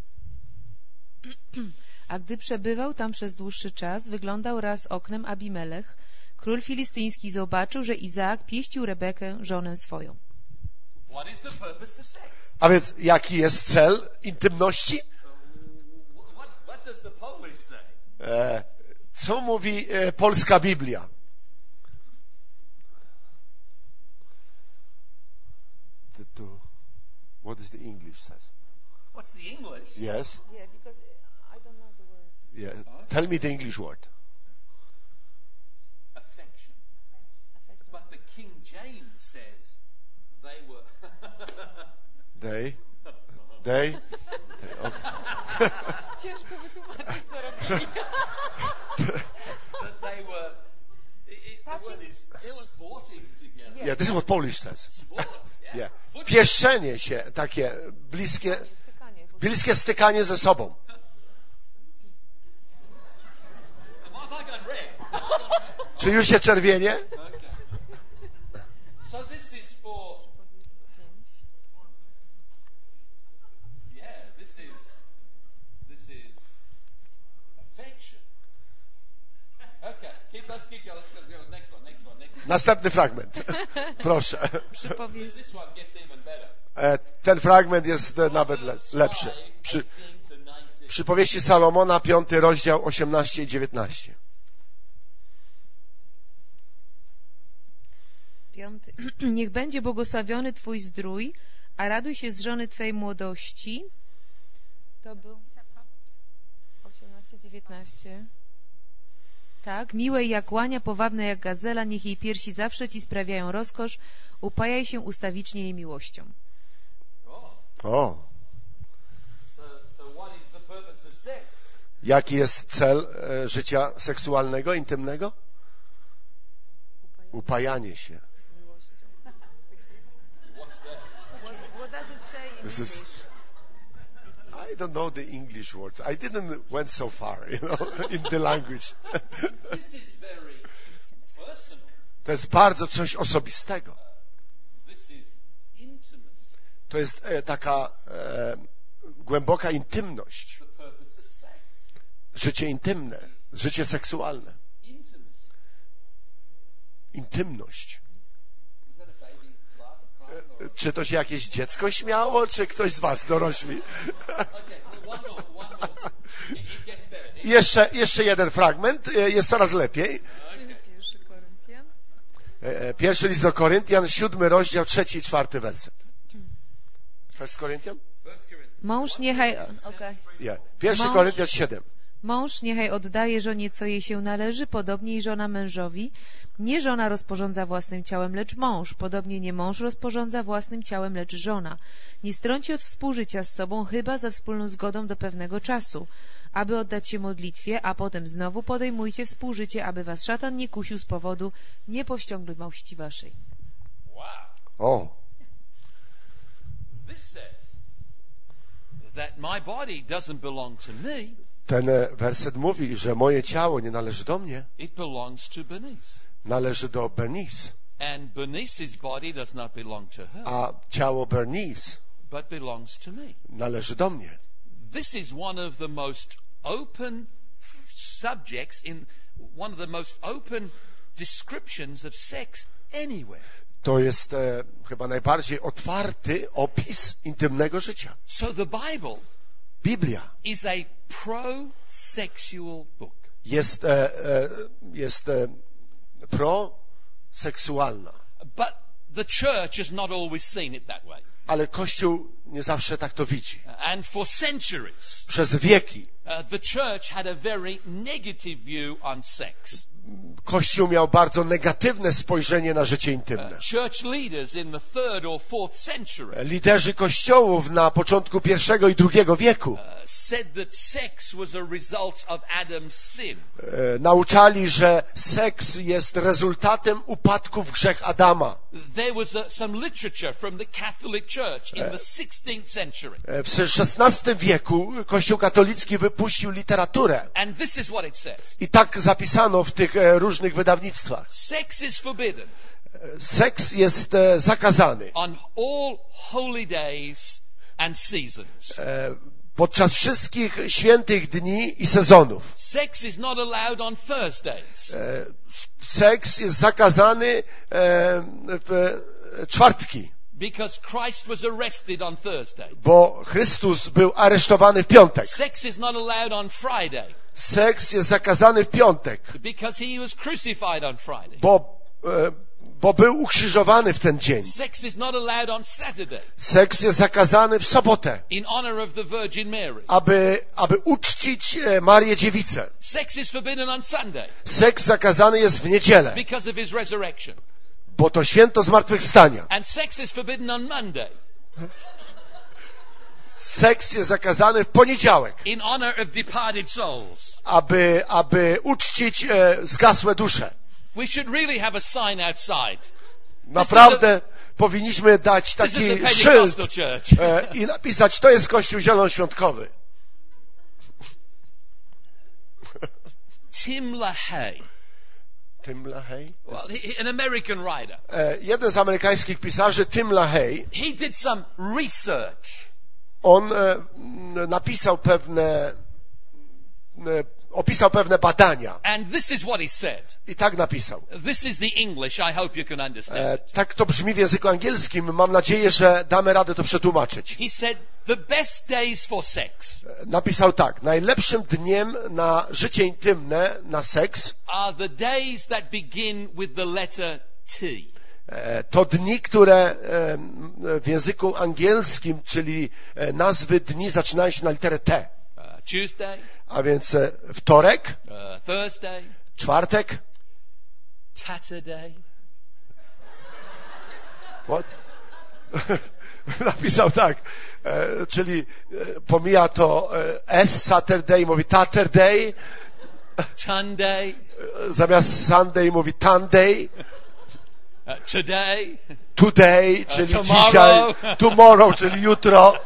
A gdy przebywał tam przez dłuższy czas, wyglądał raz oknem Abimelech. Król filistyński zobaczył, że Izaak pieścił Rebekę, żonę swoją. What is the purpose of sex? A więc jaki jest cel intymności? What, what does the Polish say? E, co mówi e, polska Biblia? The, to, what does the English says? What's the English? Yes. Yeah, because I don't know the word. Yeah. Tell me the English word. Affection. But the King James says they were. They. They. they okay. Ciężko wytłumaczyć, co robili. that they were. It, it, the word is sporting together. Yeah, this is what Polish says. Sport. Yeah. Yeah. Football. Pieszczenie się, takie bliskie, bliskie stykanie ze sobą. Have I gone red? Czy już się czerwienie? Okay. So this is for. Yeah, this is. This is affection. Okay, keep let's keep going. Let's go next one. Next one. Next one. Następny fragment. Proszę. Przypowieść. This one gets even better. E, Ten fragment jest e, nawet le- lepszy. Przy, przypowieści Salomona, piąty rozdział, osiemnaście i dziewiętnaście. Piąty. Niech będzie błogosławiony Twój zdrój, a raduj się z żony Twej młodości. To był osiemnaście dziewiętnaście. Tak, miłe jak łania, powabne jak gazela, niech jej piersi zawsze Ci sprawiają rozkosz, upajaj się ustawicznie jej miłością. O, So, so what is the purpose of sex? jaki jest cel e, życia seksualnego, intymnego? Upajanie się. What's that? What, what does it say in This is- English? I don't know the English words. I didn't went so far, you know, in the language. This is very personal. To jest bardzo coś osobistego. This is intimacy. To jest e, taka e, głęboka intymność. The purpose of sex. Życie intymne, życie seksualne. Intimacy. Intymność. Was that a baby laugh, crying, or? Czy to się jakieś dziecko śmiało, czy ktoś z was, dorośli? Okay, well, one more, one more. It, it gets better. It- Jeszcze, jeszcze jeden fragment, e, jest coraz lepiej. Okay. Pierwszy Koryntian. E, e, Pierwszy list do Koryntian, siódmy rozdział, trzeci i czwarty werset. First Corinthian? First Corinthians. Mąż niechaj... Okay. Yeah. Pierwszy Mąż- Koryntian siedem. Mąż niechaj oddaje żonie, co jej się należy, podobnie i żona mężowi. Nie żona rozporządza własnym ciałem, lecz mąż. Podobnie nie mąż rozporządza własnym ciałem, lecz żona. Nie strąci od współżycia z sobą, chyba za wspólną zgodą do pewnego czasu, aby oddać się modlitwie, a potem znowu podejmujcie współżycie, aby was szatan nie kusił z powodu niepowściągliwości waszej. Wow. O, This says that my body doesn't belong to me. ten e, werset mówi, że moje ciało nie należy do mnie, It belongs to Bernice. należy do Bernice, And Bernice's body does not belong to her, a ciało Bernice but belongs to me. należy do mnie. This is one of the most open f- subjects in one of the most open descriptions of sex anywhere. To jest e, chyba najbardziej otwarty opis intymnego życia. So the Bible Biblia is a pro-sexual book. jest, e, e, jest e, proseksualna, But the church has not always seen it that way. ale Kościół nie zawsze tak to widzi. And for centuries, Przez wieki uh, the church had a very negative view on sex. Kościół miał bardzo negatywne spojrzenie na życie intymne. Church leaders in the third or fourth century Liderzy kościołów na początku pierwszego i drugiego wieku uh, said that sex was a result of Adam's sin. e, nauczali, że seks jest rezultatem upadku w grzech Adama. There was a, some literature from the Catholic Church in the sixteenth century. E, W szesnastym wieku Kościół katolicki wypuścił literaturę And this is what it says. i tak zapisano w tych e, różnych wydawnictwach. Sex is forbidden. Seks jest e, zakazany on all holy days and seasons. e, podczas wszystkich świętych dni i sezonów. Sex is not allowed on Thursdays. E, Seks jest zakazany e, w czwartki, Because Christ was arrested on Thursday. bo Chrystus był aresztowany w piątek. Sex is not allowed on Friday. Seks jest zakazany w piątek, Because he was crucified on Friday. bo, e, bo był ukrzyżowany w ten dzień. Sex is not allowed on Saturday. Seks jest zakazany w sobotę, In honor of the Virgin Mary. aby, aby uczcić e, Marię Dziewicę. Sex is forbidden on Sunday. Seks zakazany jest w niedzielę, Because of his resurrection. bo to święto zmartwychwstania. And sex is forbidden on Monday. Seks jest zakazany w poniedziałek, In honor of departed souls. aby, aby uczcić e, zgasłe dusze. We should really have a sign outside. Naprawdę powinniśmy dać This is a taki szyld Pentecostal church. e, i napisać, to jest Kościół Zielonoświątkowy. Tim LaHaye, Tim LaHaye? well, he, an American writer, E, jeden z amerykańskich pisarzy, Tim LaHaye, he did some research. on e, m, napisał pewne, e, opisał pewne badania And this is what he said. i tak napisał. This is the English. I hope you can understand. E, tak to brzmi w języku angielskim. Mam nadzieję, że damy radę to przetłumaczyć. He said, the best days for sex E, napisał tak. Najlepszym dniem na życie intymne, na seks, are the days that begin with the letter T. e, to dni, które e, w języku angielskim, czyli e, nazwy dni zaczynają się na literę T. Uh, Tuesday, A więc e, wtorek, uh, Thursday, czwartek, Saturday, what? Napisał tak, e, czyli e, pomija to e, S, Saturday, mówi Saturday, Sunday, e, zamiast Sunday mówi Tunday, uh, today, today, czyli tomorrow. dzisiaj, tomorrow, czyli jutro.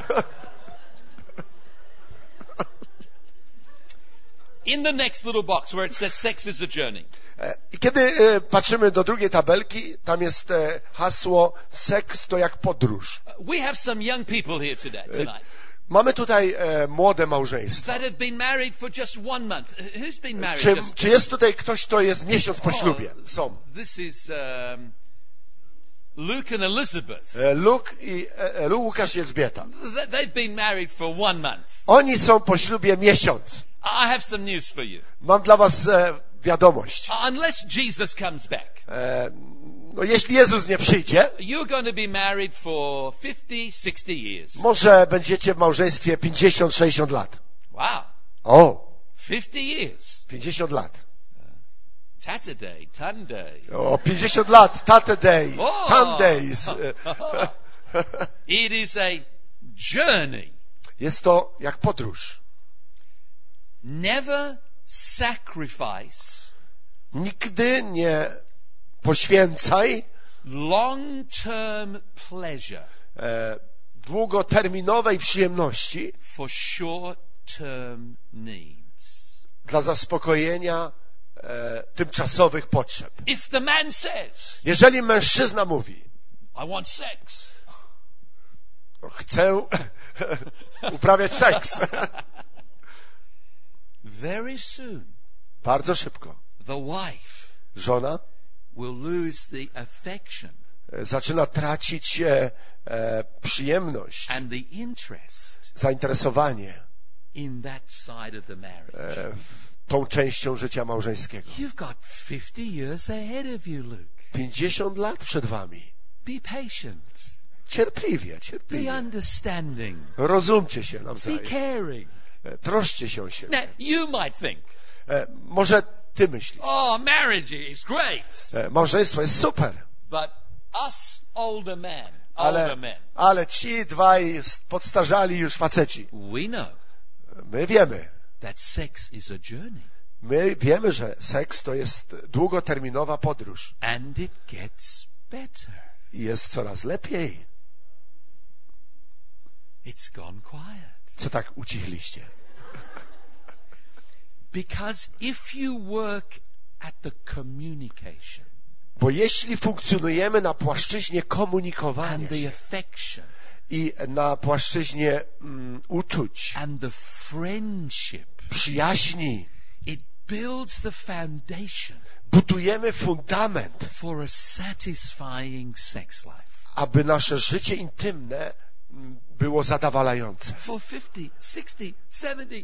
in the next little box where it says sex is a journey. E, I kiedy e, patrzymy do drugiej tabelki, tam jest e, hasło seks to jak podróż. We have some young people here today, tonight, Mamy tutaj e, młode małżeństwa. that have been married for just one month. Who's been married Czy, just... czy jest tutaj ktoś, kto jest miesiąc po ślubie? Są. This is um, Luke and Elizabeth. E, Luke i e, e, Lu, Łukasz i Elżbieta. Th- They've been married for one month. Oni są po ślubie miesiąc. I have some news for you. Mam dla was e, wiadomość. Unless Jesus comes back, E, no, jeśli Jezus nie przyjdzie, you're going to be married for fifty, sixty years. może będziecie w małżeństwie pięćdziesiąt sześćdziesiąt lat. Wow. O, fifty years. pięćdziesiąt lat. Saturday, Sunday. O, pięćdziesiąt lat. Saturday, O! Sundays. It is a journey. Jest to jak podróż. Never sacrifice Nigdy nie poświęcaj long-term pleasure e, długoterminowej przyjemności for short-term needs. dla zaspokojenia e, tymczasowych potrzeb. If the man says, Jeżeli mężczyzna mówi, I want sex, chcę uprawiać seks, very soon bardzo szybko the wife żona will lose the affection e, zaczyna tracić e, e, przyjemność, and the interest zainteresowanie in that side of the marriage. e, tą częścią życia małżeńskiego. You've got fifty years ahead of you, Luke. pięćdziesiąt lat przed wami. Be patient. Cierpliwie, Be cierpliwie. understanding. Rozumcie się Be nawzajem. caring. E, Troszcie się o siebie. Now, you might think, E, Może ty myślisz, oh, marriage is great. e, małżeństwo jest super, But us older men, older ale, men, ale ci dwaj podstarzali już faceci. we know My wiemy, that sex is a journey. my wiemy, że seks to jest długoterminowa podróż And it gets better. i jest coraz lepiej. It's gone quiet. Co tak ucichliście? Because if you work at the communication, Bo jeśli funkcjonujemy na płaszczyźnie and komunikowania the się affection i na płaszczyźnie mm, uczuć, and the friendship, przyjaźni, it builds the foundation budujemy fundament, for a satisfying sex life. aby nasze życie intymne mm, było zadowalające. For fifty, sixty, seventy,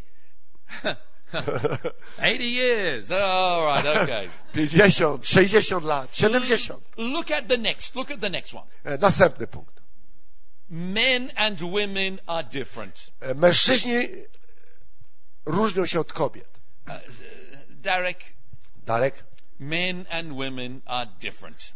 eighty years. All right, okay. pięćdziesiąt, sześćdziesiąt lat, siedemdziesiąt. Look at the next. Look at the next one. E, Następny punkt. Men and women are different. E, Mężczyźni różnią się od kobiet. Uh, Derek, Darek? men and women are different.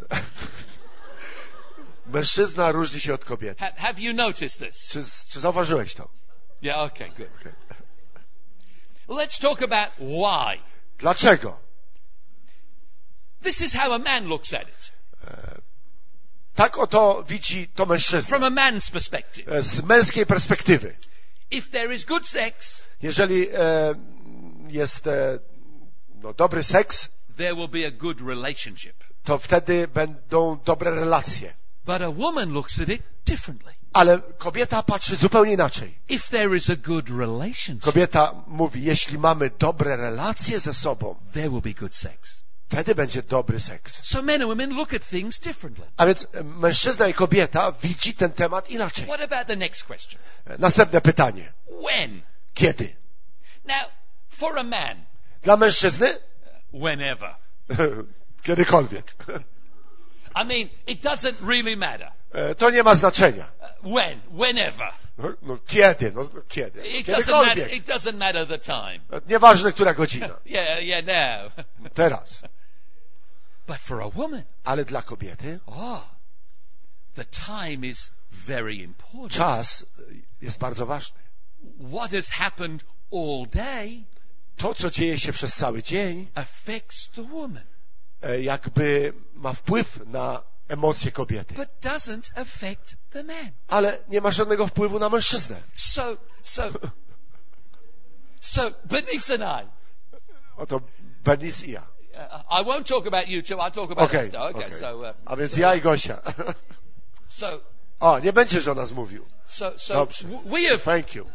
Mężczyzna różni się od kobiety. Ha- have you noticed this? Czy, czy zauważyłeś to? Yeah, okay, good. Okay. Let's talk about why. Dlaczego? This is how a man looks at it. Tak oto widzi to mężczyzna. From a man's perspective. E, Z męskiej perspektywy. If there is good sex, Jeżeli e, jest e, no, dobry seks, there will be a good relationship. to wtedy będą dobre relacje. But a woman looks at it differently. Ale kobieta patrzy zupełnie inaczej. If there is a good relationship, Kobieta mówi, jeśli mamy dobre relacje ze sobą, there will be good sex. wtedy będzie dobry seks. So men and women look at things differently. A więc e, mężczyzna i kobieta widzi ten temat inaczej. What about the next question? E, Następne pytanie. When? Kiedy? Now, for a man, Dla mężczyzny? whenever. Kiedykolwiek. I mean, it doesn't really matter. E, To nie ma znaczenia. Uh, When? Whenever. No, no kiedy? No, kiedy? It doesn't matter. Kiedykolwiek. It doesn't matter the time. Nieważne, która godzina. Yeah, yeah, now. Teraz. But for a woman, Ale dla kobiety oh, the time is very important. czas jest bardzo ważny. What has happened all day To, co dzieje się przez cały dzień, affects the woman, e, jakby ma wpływ na emocje kobiety. but doesn't affect the man. Ale nie ma żadnego wpływu na mężczyznę. So, so, so, Bernice and I, Oto Bernice i ja. uh, I won't talk about you two, I'll talk about Okej, Esther. Okay, okej. so, uh, A więc ja i Gosia. so, O, nie będziesz o nas mówił. so, so, Dobrze. w- we have, Thank you.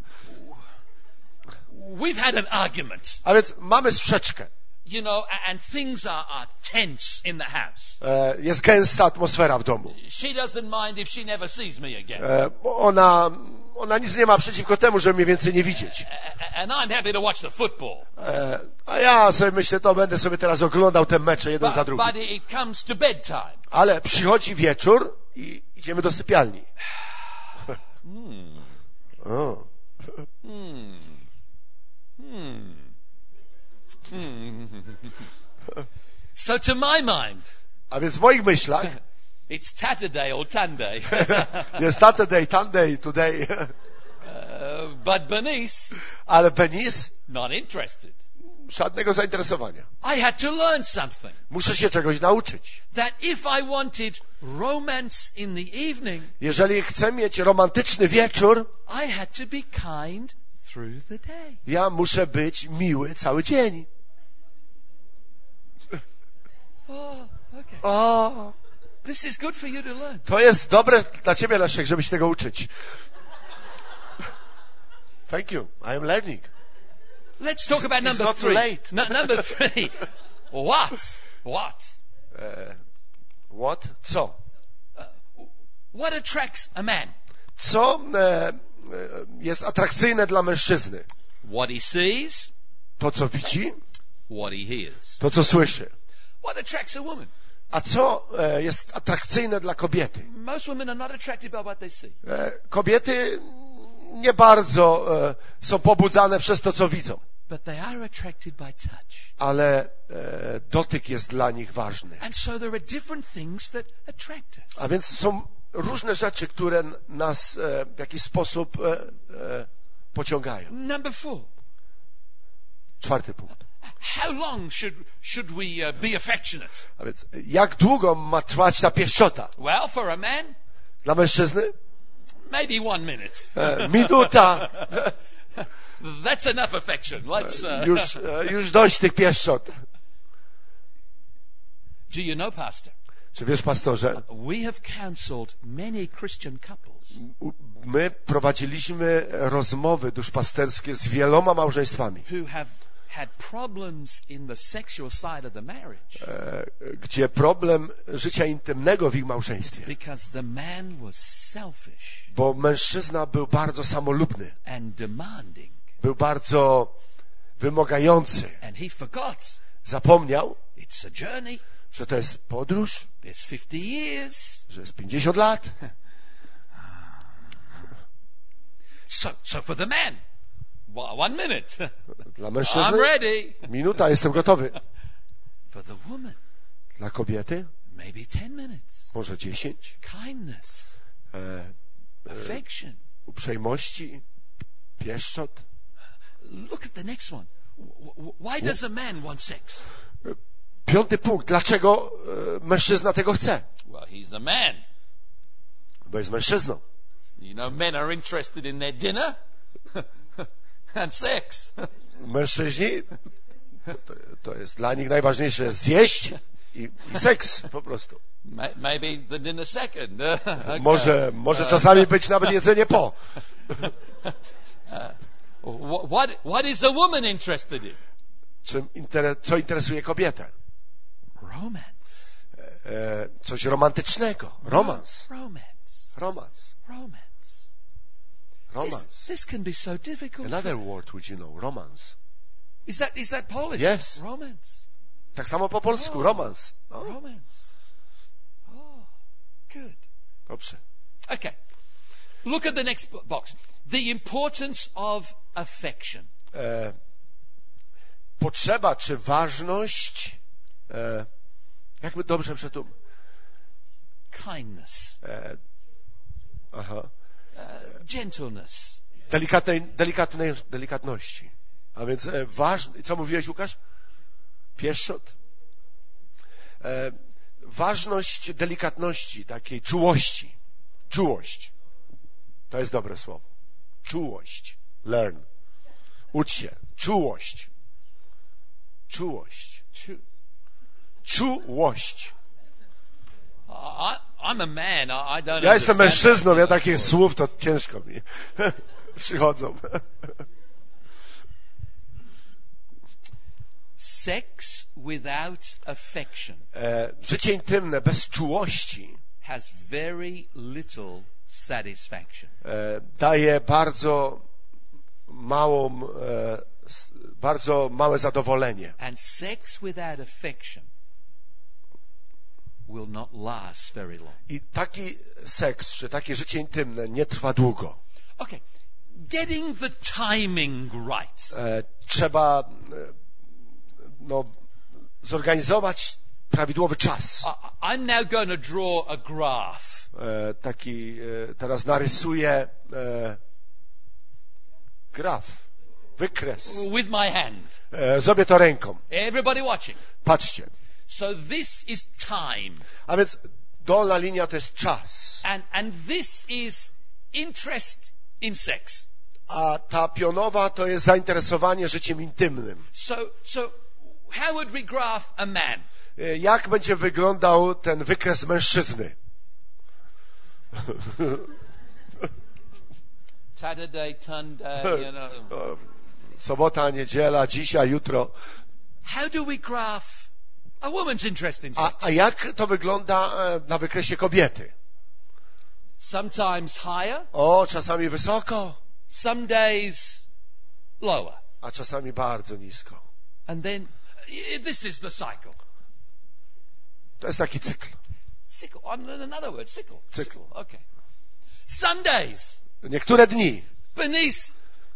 we've had an argument, A więc mamy sprzeczkę. you know, a- and things are, are tense in the house. E, Jest gęsta atmosfera w domu. She doesn't mind if she never sees me again. E, bo Ona, ona nic nie ma przeciwko temu, żeby mnie więcej nie widzieć. A- a- And I'm happy to watch the football. E, A ja sobie myślę, to będę sobie teraz oglądał te mecze jeden za But, drugim. but it comes to bedtime. Ale przychodzi wieczór i idziemy do sypialni. Hmm. O. Hmm. Hmm. Hmm. So to my mind, A więc w moich myślach it's Saturday or Sunday. jest Saturday, Sunday, today. uh, but Bernice, Ale Bernice not interested. żadnego zainteresowania. I had to learn something. Muszę się czegoś nauczyć. That if I wanted romance in the evening, Jeżeli chcę mieć romantyczny wieczór, I had to be kind through the day. ja muszę być miły cały dzień. Oh, okay. O, This is good for you to learn. to jest dobre dla ciebie, Leszek, żeby się tego uczyć. Thank you. I am learning. Let's talk about It's number not too three. late. No, number three. What? What? E, what? Co? What attracts a man? Co e, e, jest atrakcyjne dla mężczyzny? What he sees, To, co widzi, what he hears. to, co słyszy. What attracts a woman? A co e, jest atrakcyjne dla kobiety? Most women are not attracted by what they see. E, kobiety nie bardzo e, są pobudzane przez to, co widzą, But they are attracted by touch. ale e, dotyk jest dla nich ważny. And so there are different things that attract us. A więc są różne rzeczy, które nas e, w jakiś sposób e, e, pociągają. Number four. Czwarty punkt. How long should, should we uh, be affectionate? A więc jak długo ma trwać ta pieszczota? Well, for a man, Dla mężczyzny? maybe one minute. E, minuta. That's enough affection. Let's. Uh, Już, e, już dość tych pieszczot. Do you know, Pastor? Czy wiesz, pastorze, We have counseled many Christian couples u- my prowadziliśmy rozmowy duszpasterskie z wieloma małżeństwami, who have had problems in the sexual side of the marriage e, gdzie problem życia intymnego w ich małżeństwie, because the man was selfish bo mężczyzna był bardzo samolubny, and demanding, był bardzo wymagający, and he forgot zapomniał, it's a journey, że to jest podróż, there's fifty years. że jest pięćdziesiąt lat. So, so for the man, one one minute, Dla I'm mężczyzny ready. minuta, jestem gotowy. For the woman, Dla kobiety maybe ten minutes. może dziesięć. Kindness, E, affection. uprzejmości, pieszczot. Look at the next one. W- w- Why does a man want sex? Piąty punkt. Dlaczego e, mężczyzna tego chce? Well, he's a man. Bo jest mężczyzną. You know, men are interested in their dinner and sex. Mężczyźni, to, to jest dla nich najważniejsze zjeść i, i seks po prostu. Ma- Maybe the dinner second. Okay. Może, może czasami być nawet jedzenie po. Wh- What, what is a woman interested in? Czym inter, co interesuje kobietę? Romance. E, coś romantycznego. Romans. Romance. Romans. Romance. This, Romans. this can be so difficult. Another word which you know. Romans. Is that is that Polish? Yes. Romance. Tak samo po polsku. Romans. No, Romance. Oh, good. dobrze. Okay. Look at the next bo- box. The importance of affection. E, potrzeba czy ważność, e, jak my dobrze przetłum... Kindness. E, aha, Uh, gentleness. delikatnej, delikatnej, delikatności. A więc e, ważny, co mówiłeś, Łukasz? Pieszczot? E, ważność delikatności, takiej czułości. Czułość. To jest dobre słowo. Czułość. Learn. Ucz się. Czułość. Czułość. Chu- Czułość. I, I'm a man. I, I don't Ja jestem understand mężczyzną, ja that. takich słów to ciężko mi przychodzą. Sex without affection E, życie intymne bez czułości has very little satisfaction. e, daje bardzo małą, e, s- bardzo małe zadowolenie. And sex without affection will not last very long. I taki seks, czy takie życie intymne nie trwa długo. Okay. Getting the timing right. E, trzeba e, no, zorganizować prawidłowy czas. I, I'm now going to draw a graph. E, taki, e, teraz narysuję e, graf, wykres. With my hand. E, zrobię to ręką. Everybody watching. Patrzcie. So this is time. A więc dolna linia to jest czas, And, and this is interest in sex. a ta pionowa to jest zainteresowanie życiem intymnym. So, so how would we graph a man? E, Jak będzie wyglądał ten wykres mężczyzny? Saturday, Sunday, you know. O, sobota, niedziela, dzisiaj, jutro. How do we graph a woman's interest in A, sex? a jak to wygląda e, na wykresie kobiety? Sometimes higher, O, czasami wysoko, some days lower. a czasami bardzo nisko. And then y- this is the cycle. To jest taki cykl. Sickle. On another word, sickle. Sickle. Okay. Some days, Niektóre dni. Bernice.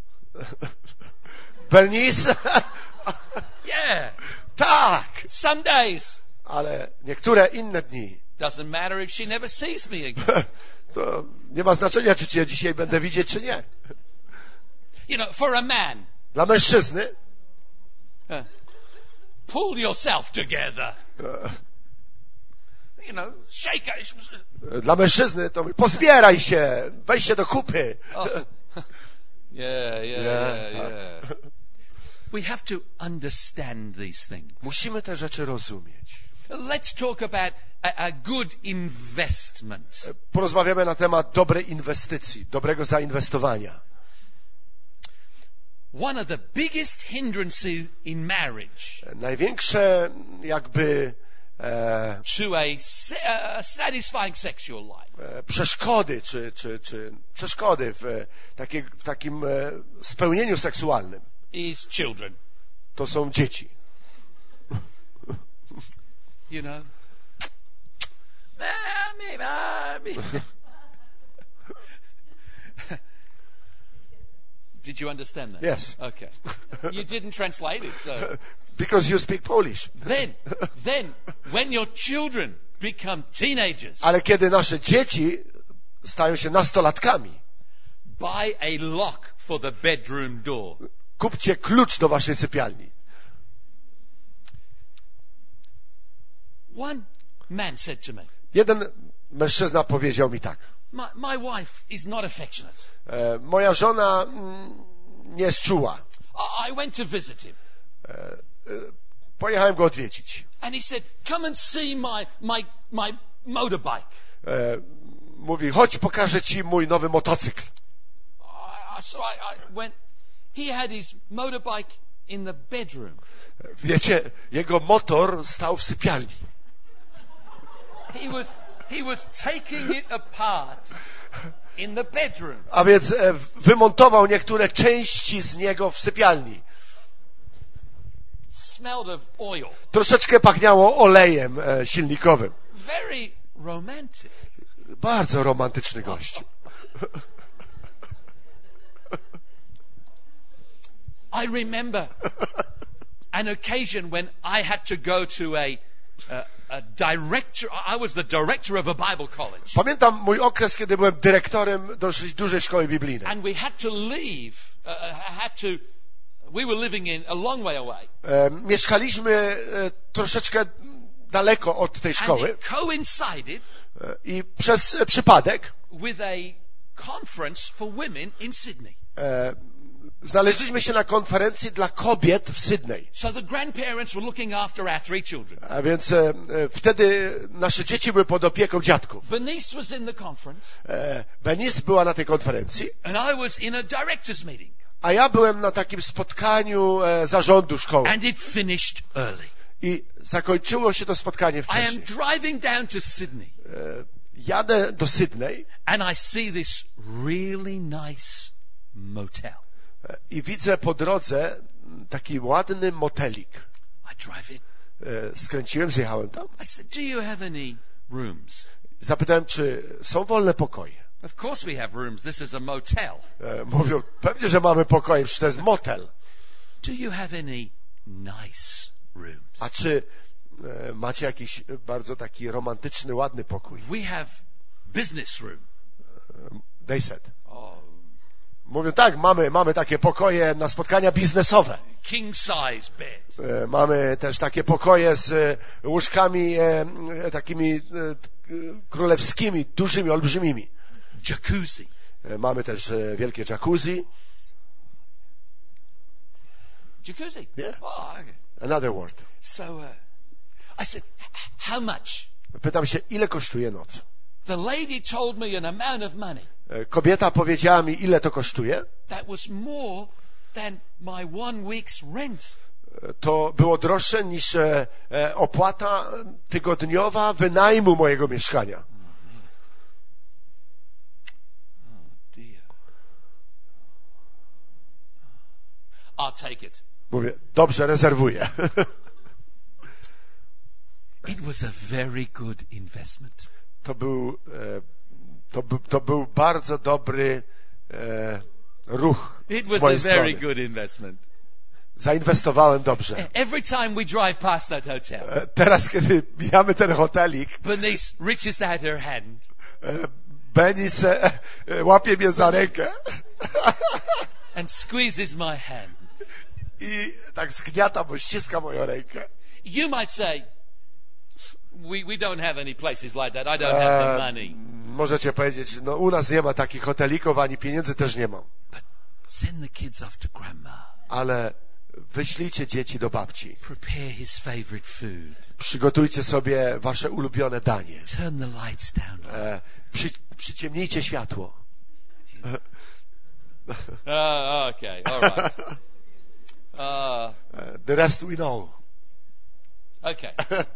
Bernice? Yeah. Tak, Some days. ale niektóre inne dni. Doesn't matter if she never sees me again. To nie ma znaczenia, czy cię dzisiaj będę widzieć, czy nie. You know, for a man, Dla mężczyzny uh, pull yourself together. e, You know, shake it. Dla mężczyzny to mówi, pozbieraj się, weź się do kupy. Oh. Yeah, yeah, Yeah. yeah, yeah. We have to understand these things. Musimy te rzeczy rozumieć. Let's talk about a, a good investment. Porozmawiamy na temat dobrej inwestycji, dobrego zainwestowania. One of the biggest hindrances in marriage Największe jakby e, to a, a satisfying sexual life e, przeszkody, czy, czy, czy przeszkody w, e, takie, w takim e, spełnieniu seksualnym is children. to są dzieci. You know, mommy, mommy. Did you understand that? Yes. Okay. You didn't translate it, so Because you speak Polish. then, then, when your children become teenagers, Ale kiedy nasze dzieci stają się nastolatkami, buy a lock for the bedroom door. kupcie klucz do waszej sypialni. One man said to me, Jeden mężczyzna powiedział mi tak. my, my wife is not affectionate. E, moja żona mm, nie jest czuła. I, I went to visit him, E, e, pojechałem go odwiedzić. and he said, come and see my, my, my motorbike. E, mówi, chodź, pokażę ci mój nowy motocykl. I, I, so I, I went, he had his motorbike in the bedroom. Wiecie, jego motor stał w sypialni. He was, he was taking it apart in the bedroom. A więc e, wymontował niektóre części z niego w sypialni. Smelled of oil. Troszeczkę pachniało olejem e, silnikowym. Very romantic. Bardzo romantyczny gość. I remember an occasion when I had to go to a, a, a director. I was the director of a Bible college. Pamiętam mój okres, kiedy byłem dyrektorem dosyć dużej szkoły biblijnej. And we had to leave, uh, had to, we were living in a long way away. E, mieszkaliśmy e, troszeczkę daleko od tej And szkoły it coincided e, i przez e, przypadek with a conference for women in Sydney. e, znaleźliśmy się na konferencji dla kobiet w Sydney. So the grandparents were looking after our three children. A więc e, e, wtedy nasze dzieci były pod opieką dziadków. Bernice was in the conference, E, Venice była na tej konferencji, and I was in a director's meeting. a ja byłem na takim spotkaniu e, zarządu szkoły. And it finished early. I zakończyło się to spotkanie I am wcześniej. driving down to Sydney, E, jadę do Sydney and I see this really nice motel. e, i widzę po drodze taki ładny motelik. I drive in. E, skręciłem, zjechałem tam. I said, do you have any rooms? Zapytałem, czy są wolne pokoje. Of course we have rooms. This is a motel. E, mówią, pewnie, że mamy pokoje, przecież to jest motel. Do you have any nice rooms? A czy e, macie jakiś bardzo taki romantyczny, ładny pokój? We have business room. They said. Oh, Mówią, tak, mamy, mamy takie pokoje na spotkania biznesowe. king size bed. E, mamy też takie pokoje z e, łóżkami e, e, takimi e, królewskimi, dużymi, olbrzymimi. Jacuzzi. E, mamy też e, wielkie jacuzzi. Jacuzzi? Yeah. Oh, okay. Another word. So uh, I said, "H- how much? Pytam się, ile kosztuje noc? The lady told me an amount of money E, kobieta powiedziała mi, ile to kosztuje. that was more than my one week's rent. E, to było droższe niż e, e, opłata tygodniowa wynajmu mojego mieszkania. Dear. I'll take it. Mówię, dobrze, rezerwuję. It was a very good investment. To był, e, to, był, to był bardzo dobry e, ruch It z was mojej a very strony. good investment. Zainwestowałem dobrze. Every time we drive past that hotel, E, teraz, kiedy mijamy ten hotelik, Bernice reaches out her hand e, Benice e, e, łapie mnie za rękę and squeezes my hand. i tak zgniata, bo ściska moją rękę. You might say, we, we don't have any places like that. I don't have the E, money. możecie powiedzieć, no u nas nie ma takich hotelików, ani pieniędzy też nie mam. But send the kids off to grandma. Ale wyślijcie dzieci do babci. Prepare his favorite food. Przygotujcie sobie wasze ulubione danie. Turn the lights down. E, przy, przyciemnijcie światło. Oh, okay, all right. Uh, E, the rest we know. okay.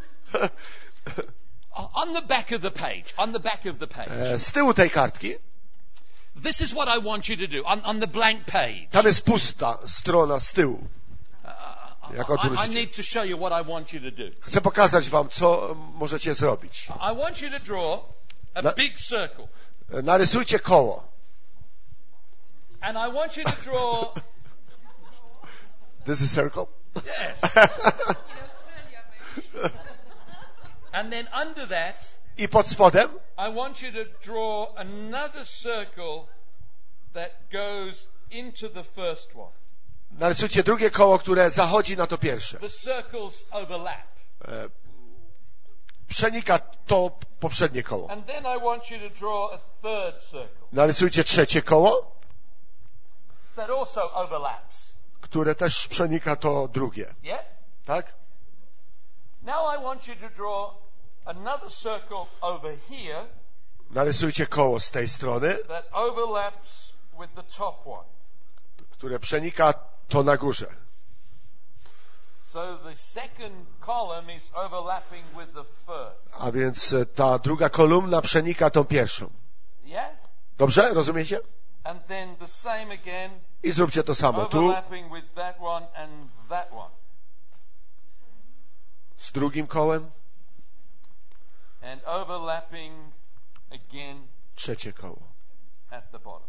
On the back of the page, on the back of the page, E, z tyłu tej kartki, this is what I want you to do. On, on the blank page, tam jest pusta strona z tyłu. Jak I, I odwrócicie. need to show you what I want you to do. Chcę pokazać wam, co możecie zrobić. I want you to draw a Na- big circle. E, narysujcie koło. And I want you to draw, This is circle. yes. And then under that, I pod spodem I want you to draw another circle that goes into the first one. narysujcie drugie koło, które zachodzi na to pierwsze. The circles overlap. E, przenika to poprzednie koło. And then I want you to draw a third circle Narysujcie trzecie koło, that also overlaps. które też przenika to drugie. Yeah? Tak? Now I want you to draw another circle over here Narysujcie koło z tej strony, that overlaps with the top one. które przenika to na górze. So the second column is overlapping with the first. A więc e, ta druga kolumna przenika tą pierwszą. Yeah? Dobrze? Rozumiecie? And then the same again, I zróbcie to samo tu overlapping with that one and that one. z drugim kołem, And overlapping again trzecie koło. at the bottom.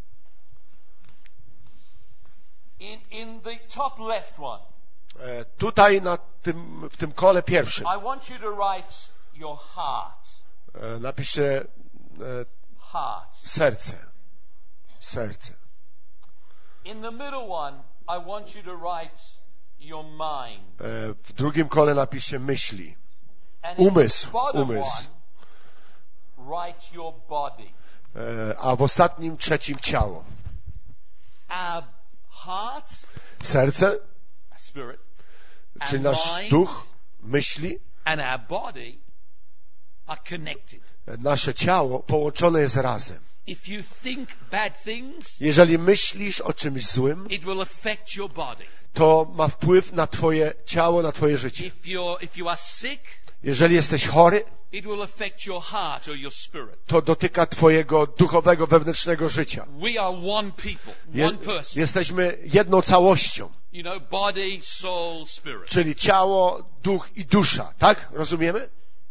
In, in the top left one, E, tutaj na tym, w tym kole pierwszym I want you to write your heart. e, napiszcie e, Heart. serce. Serce. In the middle one, I want you to write your mind. E, w drugim kole napiszcie myśli. And in Umysł, the bottom umysł. one, write your body. E, a w ostatnim, trzecim ciało. Our heart, Serce, our spirit, czyli our nasz mind, duch, myśli, and our body are connected. e, nasze ciało połączone jest razem. If you think bad things, Jeżeli myślisz o czymś złym, it will affect your body. to ma wpływ na twoje ciało, na twoje życie. If you're, if you are sick, Jeżeli jesteś chory, it will affect your heart or your spirit. to dotyka twojego duchowego, wewnętrznego życia. We are one people, Je, one person. jesteśmy jedną całością, You know, body, soul, spirit. czyli ciało, duch i dusza. Tak? Rozumiemy?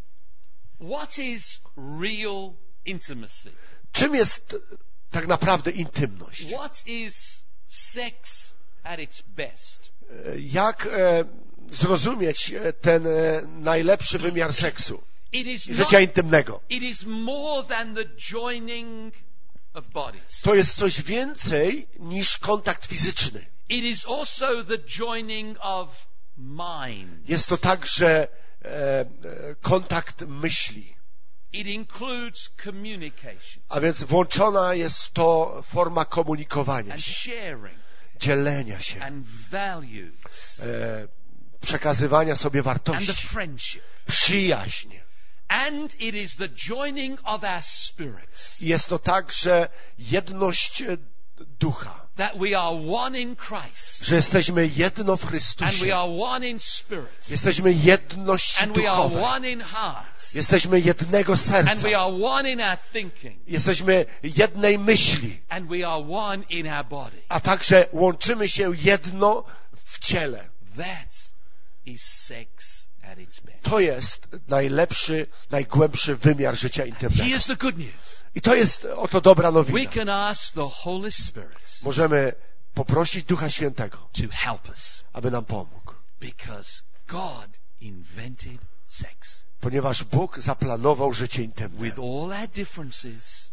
What is real intimacy? Czym jest tak naprawdę intymność? What is sex at its best? Jak e, zrozumieć e, ten e, najlepszy wymiar seksu, It is not, życia intymnego? it is more than the joining of bodies. To jest coś więcej niż kontakt fizyczny. It is also the joining of minds. Jest to także e, e, kontakt myśli. It includes communication A więc włączona jest to forma komunikowania and się, sharing dzielenia się, and values e, przekazywania sobie and the wartości, friendship. przyjaźń. And it is the joining of our spirits. I jest to także jedność e, ducha, That we are one in Christ. że jesteśmy jedno w And Chrystusie. we are one in spirit. Jesteśmy jedność And we are duchowa. one in heart. Jesteśmy jednego And serca. we are one in our thinking. Jesteśmy jednej myśli, And we are one in our body. a także łączymy się jedno w ciele. That is sex at its best. To jest najlepszy, najgłębszy wymiar życia intymnego. Here's the good news. I to jest oto dobra We nowina. can ask the Holy Spirit Możemy poprosić Ducha Świętego, to help us aby nam pomógł. because God invented sex. Ponieważ Bóg zaplanował życie intymne. With all our differences,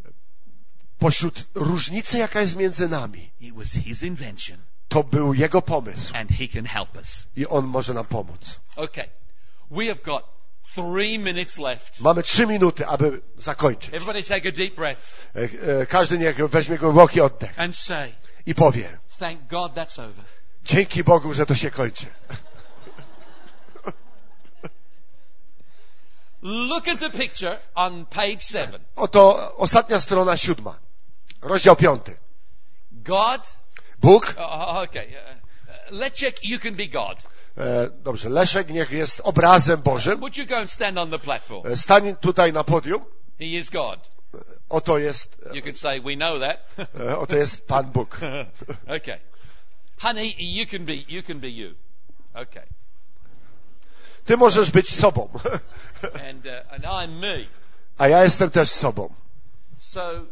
Pośród różnicy, jaka jest między nami, it was His invention to był Jego pomysł and He can help us. i On może nam pomóc. Okay. We have got three minutes left. Mamy trzy minuty, aby zakończyć. Everybody take a deep breath E, e, Każdy niech weźmie głęboki oddech and say, i powie: thank God that's over. Dzięki Bogu, że to się kończy. Look at the picture on page seven. Oto ostatnia strona siódma. Rozdział piąty. God. Bóg. Oh, okay. Uh, Leszek, you can be God. E, dobrze, Leszek niech jest obrazem Bożym. Would you go and stand on the platform? E, stań tutaj na podium. He is God. Oto jest, You can say, we know that. e, oto jest Pan Bóg. Okay. Honey, you can be, you can be you. Okay. Ty możesz być sobą. And, uh, and I'm me. A ja jestem też sobą. So, uh,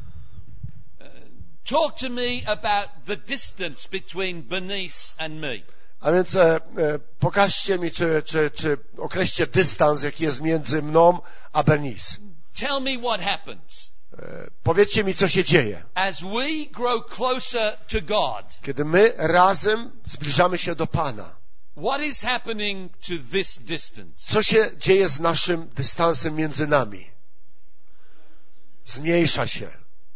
talk to me about the distance between Bernice and me. A więc e, e, pokażcie mi, czy, czy, czy określcie dystans, jaki jest między mną a Bernice. Tell me what happens. E, powiedzcie mi, co się dzieje. As we grow closer to God, Kiedy my razem zbliżamy się do Pana. what is happening to this distance? Co się dzieje z naszym dystansem między nami? Zmniejsza się.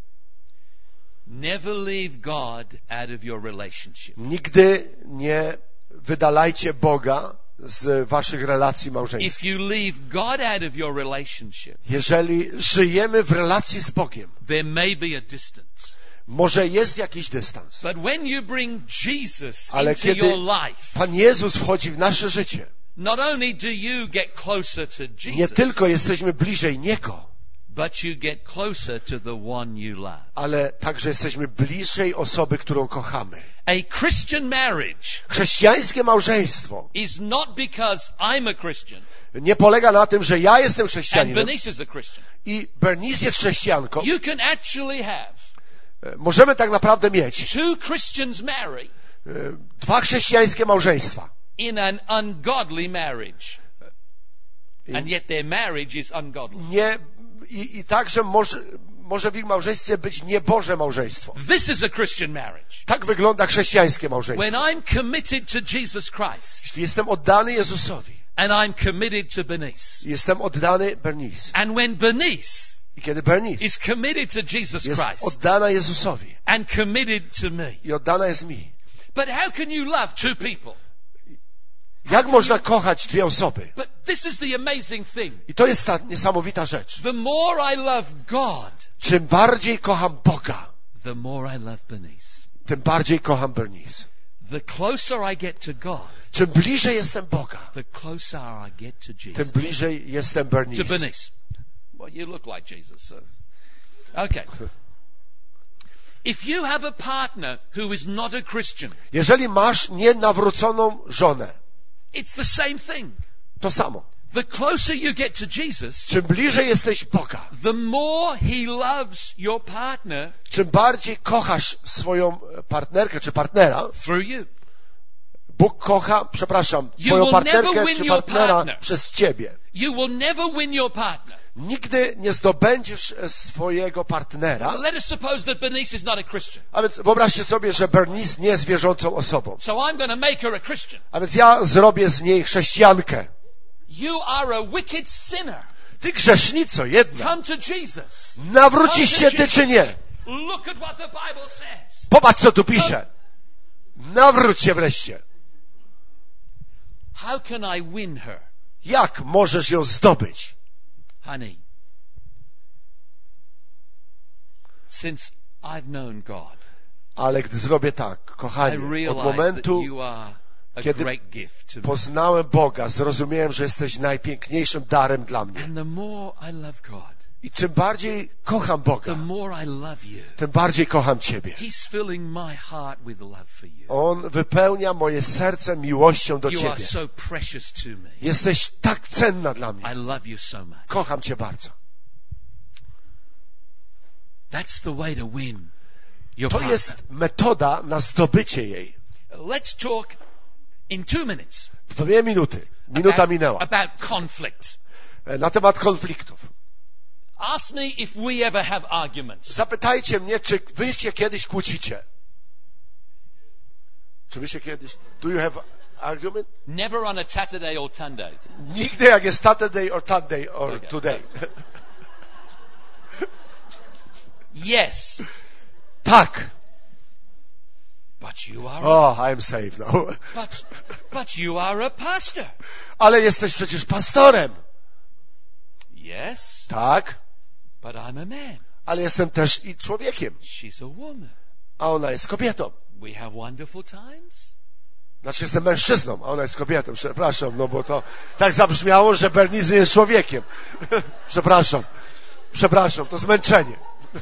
Never leave God out of your relationship. Nigdy nie wydalajcie Boga z waszych relacji małżeńskich. If you leave God out of your relationship, Jeżeli żyjemy w relacji z Bogiem, there may be a distance. może jest jakiś dystans, But when you bring Jesus ale into kiedy your life, Pan Jezus wchodzi w nasze życie, not only do you get closer to nie Jesus, tylko jesteśmy bliżej Niego, but you get closer to the one you love. ale także jesteśmy bliżej osoby, którą kochamy. A Christian marriage Chrześcijańskie małżeństwo is not because I'm a Christian nie polega na tym, że ja jestem and chrześcijaninem Bernice is a Christian. i Bernice jest chrześcijanką. You can actually have Możemy tak naprawdę mieć two Christians marry e, dwa chrześcijańskie małżeństwa. in an ungodly marriage. And yet their marriage is ungodly. Nie, i, i także może, może w ich małżeństwie być nieboże małżeństwo. This is a Christian marriage. Tak wygląda chrześcijańskie małżeństwo. When I'm committed to Jesus Christ Jeśli jestem oddany Jezusowi, and I'm committed to Bernice. jestem oddany Bernice. And when Bernice I kiedy Bernice is committed to Jesus jest Christ oddana Jezusowi and committed to me. i oddana jest mi, But how can you love two people? jak można kochać dwie osoby? But this is the amazing thing. I to jest ta niesamowita rzecz. The more I love God, Czym bardziej kocham Boga, the more I love Bernice. tym bardziej kocham Bernice. The closer I get to God, Czym bliżej jestem Boga, the closer I get to tym Jesus. bliżej jestem To Bernice. Bernice. Well, you look like Jesus, so. Okay. If you have a partner who is not a Christian, Jeżeli masz nienawróconą żonę, it's the same thing. to samo. The closer you get to Jesus, Czym bliżej jesteś Boga, the more He loves your partner czym bardziej kochasz swoją partnerkę czy partnera, through you. Bóg kocha, przepraszam, You twoją will partnerkę never win czy your partnera partner. przez ciebie. You will never win your partner. Nigdy nie zdobędziesz swojego partnera. Let us suppose that Bernice is not a Christian. A więc wyobraźcie sobie, że Bernice nie jest wierzącą osobą. So I'm going to make her a Christian. A więc ja zrobię z niej chrześcijankę. You are a wicked sinner. Ty grzesznico jedna. Come to Jesus. Nawrócisz się ty czy nie? Look at what the Bible says. Popatrz, co tu pisze. Nawróć się wreszcie. How can I win her? Jak możesz ją zdobyć? Honey, since I've known God, Ale gdy zrobię tak, I kochani, od realize that momentu, you are a kiedy great gift to me. poznałem Boga, zrozumiałem, że jesteś najpiękniejszym darem dla mnie. And the more I love God, I czym bardziej kocham Boga, the more I love you. tym bardziej kocham Ciebie. He's filling my heart with love for you. On wypełnia moje serce miłością do You are Ciebie. so precious to me. Jesteś tak cenna dla mnie. I love you so much. Kocham Cię bardzo. That's the way to win your To partner. jest metoda na zdobycie jej. Let's talk in two minutes Dwie minuty. Minuta about, minęła. about conflict. Na temat konfliktów. Ask me if we ever have arguments. Zapytajcie mnie, czy wy się kiedyś kłócicie? Czy wy się kiedyś... Do you have argument? Never on a Saturday or Sunday. Nigdy jak jest Saturday or Sunday or Okay. today. Yes, Tak, But you are, O, I'm saved now. but, but you are a pastor. Ale jesteś przecież pastorem. Yes, Tak, but I'm a man. ale jestem też i człowiekiem. She's a woman. A ona jest kobietą. We have wonderful times. Znaczy jestem mężczyzną, a ona jest kobietą. Przepraszam, no bo to tak zabrzmiało, że Bernice jest człowiekiem. Przepraszam. Przepraszam, to zmęczenie.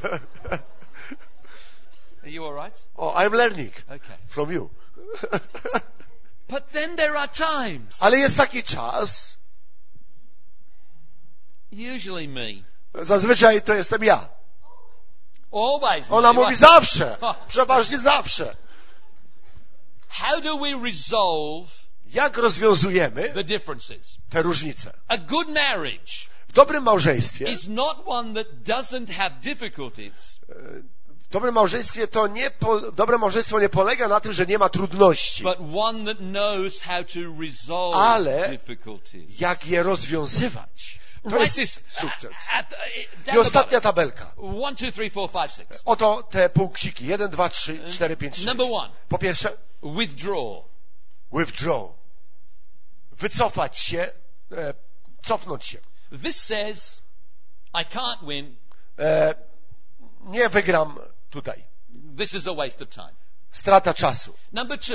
Are you all right? Oh, I'm learning Okay. from you. But then there are times, Ale jest taki czas, usually me, zazwyczaj to jestem ja. always me, Ona mówi right? zawsze, przeważnie zawsze. How do we resolve Jak rozwiązujemy the differences? te różnice? A good marriage W dobrym małżeństwie, is not one that doesn't have difficulties, w dobrym małżeństwie to nie, po, dobre małżeństwo nie polega na tym, że nie ma trudności, but one that knows how to resolve Ale difficulties. jak je rozwiązywać. To Write jest this sukces. at the, I down the ostatnia tabelka. bottom. One, two, three, four, five, six. Oto te punkciki. Jeden, dwa, trzy, cztery, pięć, sześć. Number one, Po pierwsze, withdraw. withdraw. Wycofać się, e, cofnąć się. This says, I can't win. E, nie wygram tutaj. This is a waste of time. Strata czasu. Number two,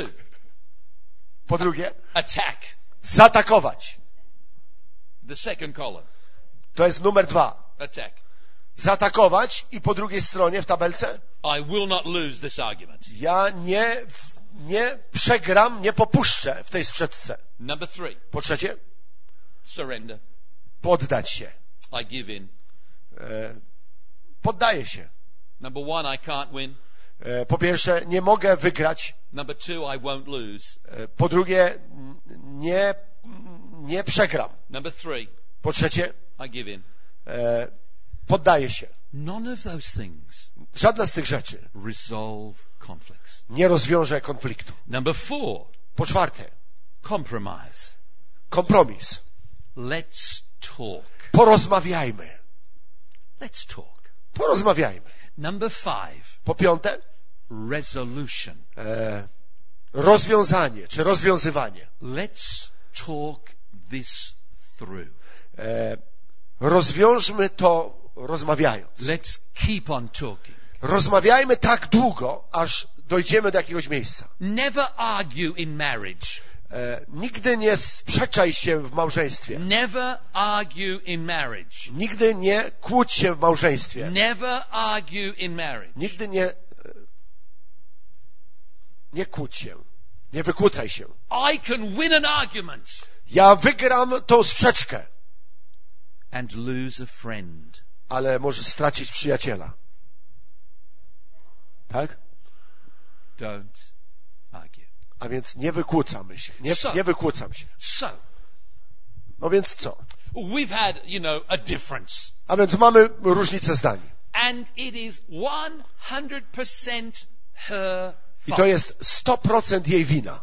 Po drugie, attack. zaatakować. The second column, To jest numer dwa. attack. Zaatakować i po drugiej stronie w tabelce I will not lose this argument. ja nie, nie przegram, nie popuszczę w tej sprzeczce. Number three, Po trzecie, surrender. poddać się. I give in. E, poddaję się. Number one, I can't win. E, po pierwsze, nie mogę wygrać. Number two, I won't lose. E, po drugie, n- nie, nie przegram. Number three, Po trzecie, I give in. e, poddaję się. None of those things Żadna z tych rzeczy resolve conflicts. nie rozwiąże konfliktu. Number four, Po czwarte, compromise. kompromis. Let's talk. Porozmawiajmy. Let's talk. Porozmawiajmy. Number five, Po piąte, resolution. e, rozwiązanie, czy rozwiązywanie. Let's talk this through. E, rozwiążmy to rozmawiając. Let's keep on talking. Rozmawiajmy tak długo, aż dojdziemy do jakiegoś miejsca. Never argue in marriage. E, nigdy nie sprzeczaj się w małżeństwie. Never argue in marriage. Nigdy nie kłóć się w małżeństwie. Never argue in marriage. Nigdy nie, e, nie kłóć się. Nie wykłócaj się. I can win an argument Ja wygram tą sprzeczkę, and lose a friend. ale może stracić przyjaciela. Tak? Don't argue. A więc nie wykłócamy się. Nie, So- nie wykłócam się. So, No więc co? we've had, you know, a difference. A więc mamy różnicę zdań. And it is one hundred percent her I to fault. jest sto procent jej wina.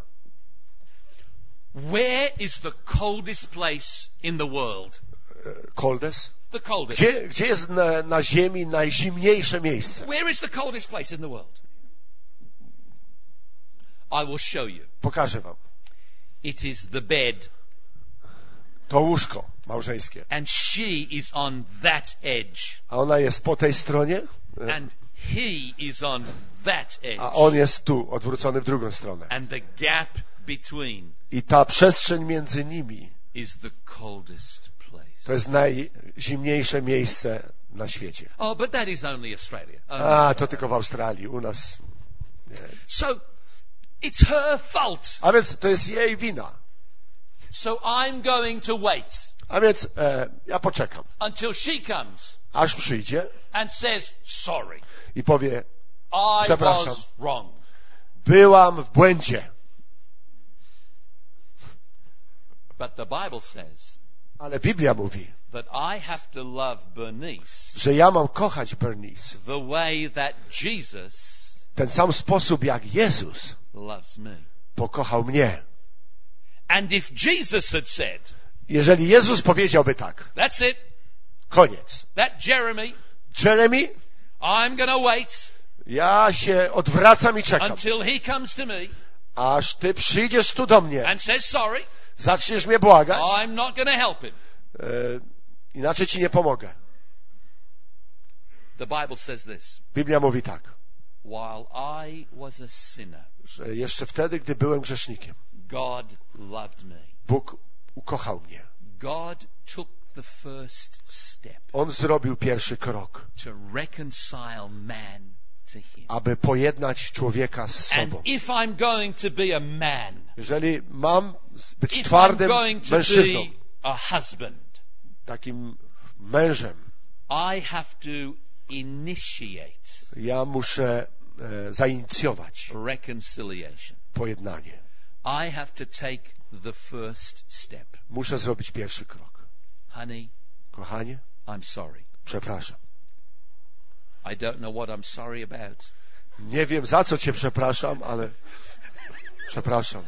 Where is the coldest place in the world? Coldest? The coldest. Gdzie, gdzie jest na, na ziemi najzimniejsze miejsce? Where is the coldest place in the world? I will show you. Pokażę wam. It is the bed, To łóżko małżeńskie. and she is on that edge, A ona jest po tej stronie, and he is on that edge, a on jest tu, odwrócony w drugą stronę. and the gap between I ta przestrzeń między nimi is the coldest place. to jest najzimniejsze miejsce na świecie. Oh, but that is only Australia. Only. A, to tylko w Australii, u nas. Nie. So, it's her fault. A więc to jest jej wina. So I'm going to wait A więc e, ja poczekam, until she comes aż przyjdzie and says, sorry, i powie, I Przepraszam. was wrong. byłam w błędzie. But the Bible says Ale Biblia mówi, that I have to love Bernice że ja mam kochać Bernice the way that Jesus w ten sam sposób, jak Jezus loves me. pokochał mnie. And if Jesus had said, Jeżeli Jezus powiedziałby tak, that's it, koniec. that Jeremy, Jeremy, I'm going to wait Ja się odwracam i czekam, until he comes to me aż ty przyjdziesz tu do mnie, and says sorry. zaczniesz mnie błagać, I'm not going to help him. e, inaczej ci nie pomogę. The Bible says this. Biblia mówi tak, While I was a sinner, że jeszcze wtedy, gdy byłem grzesznikiem, God loved me. Bóg ukochał mnie. God took the first step On zrobił pierwszy krok, to reconcile man to him. aby pojednać człowieka z And sobą. if I'm going to be a man, Jeżeli mam być if I'm twardym going to mężczyzną, be a husband, takim mężem, I have to initiate ja muszę e, zainicjować reconciliation. pojednanie. I have to take the first step. Muszę zrobić pierwszy krok. Honey, Kochanie, I'm sorry. przepraszam. I don't know what I'm sorry about. Nie wiem, za co cię przepraszam, ale przepraszam.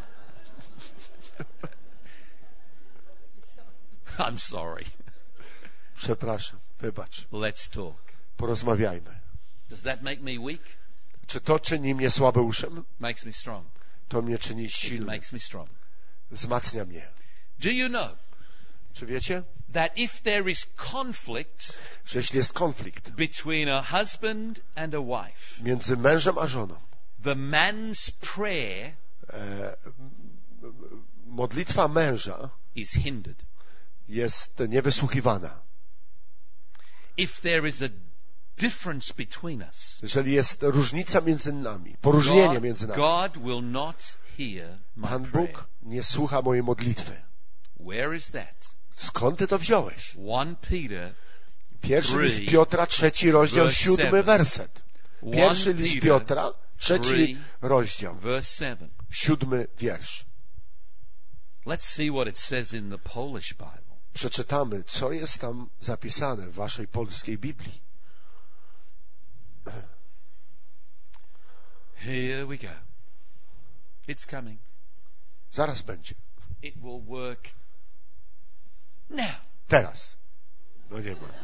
I'm sorry. Przepraszam. Wybacz. Let's talk. Porozmawiajmy. Does that make me weak? Czy to czyni mnie słabeuszem? Makes me strong. To mnie czyni It silnym. makes me strong. Wzmacnia mnie. Do you know Czy wiecie, that if there is conflict że jeśli jest konflikt between a husband and a wife, między mężem a żoną, the man's prayer e, modlitwa męża is hindered. jest niewysłuchiwana. If there is a difference between us, Jeżeli jest różnica między nami, poróżnienie God, między nami, God will not hear my Pan prayer. Bóg nie słucha mojej modlitwy. Where is that? Skąd ty to wziąłeś? First Peter, Pierwszy Three, list Piotra, trzeci rozdział, verse siódmy seven. werset. Pierwszy First list Peter, Piotra, trzeci three, rozdział, verse seven. siódmy wiersz. Let's see what it says in the Polish Bible. Przeczytamy, co jest tam zapisane w waszej polskiej Biblii. Here we go. It's coming. Zaraz będzie. It will work now. Teraz. No nie ma.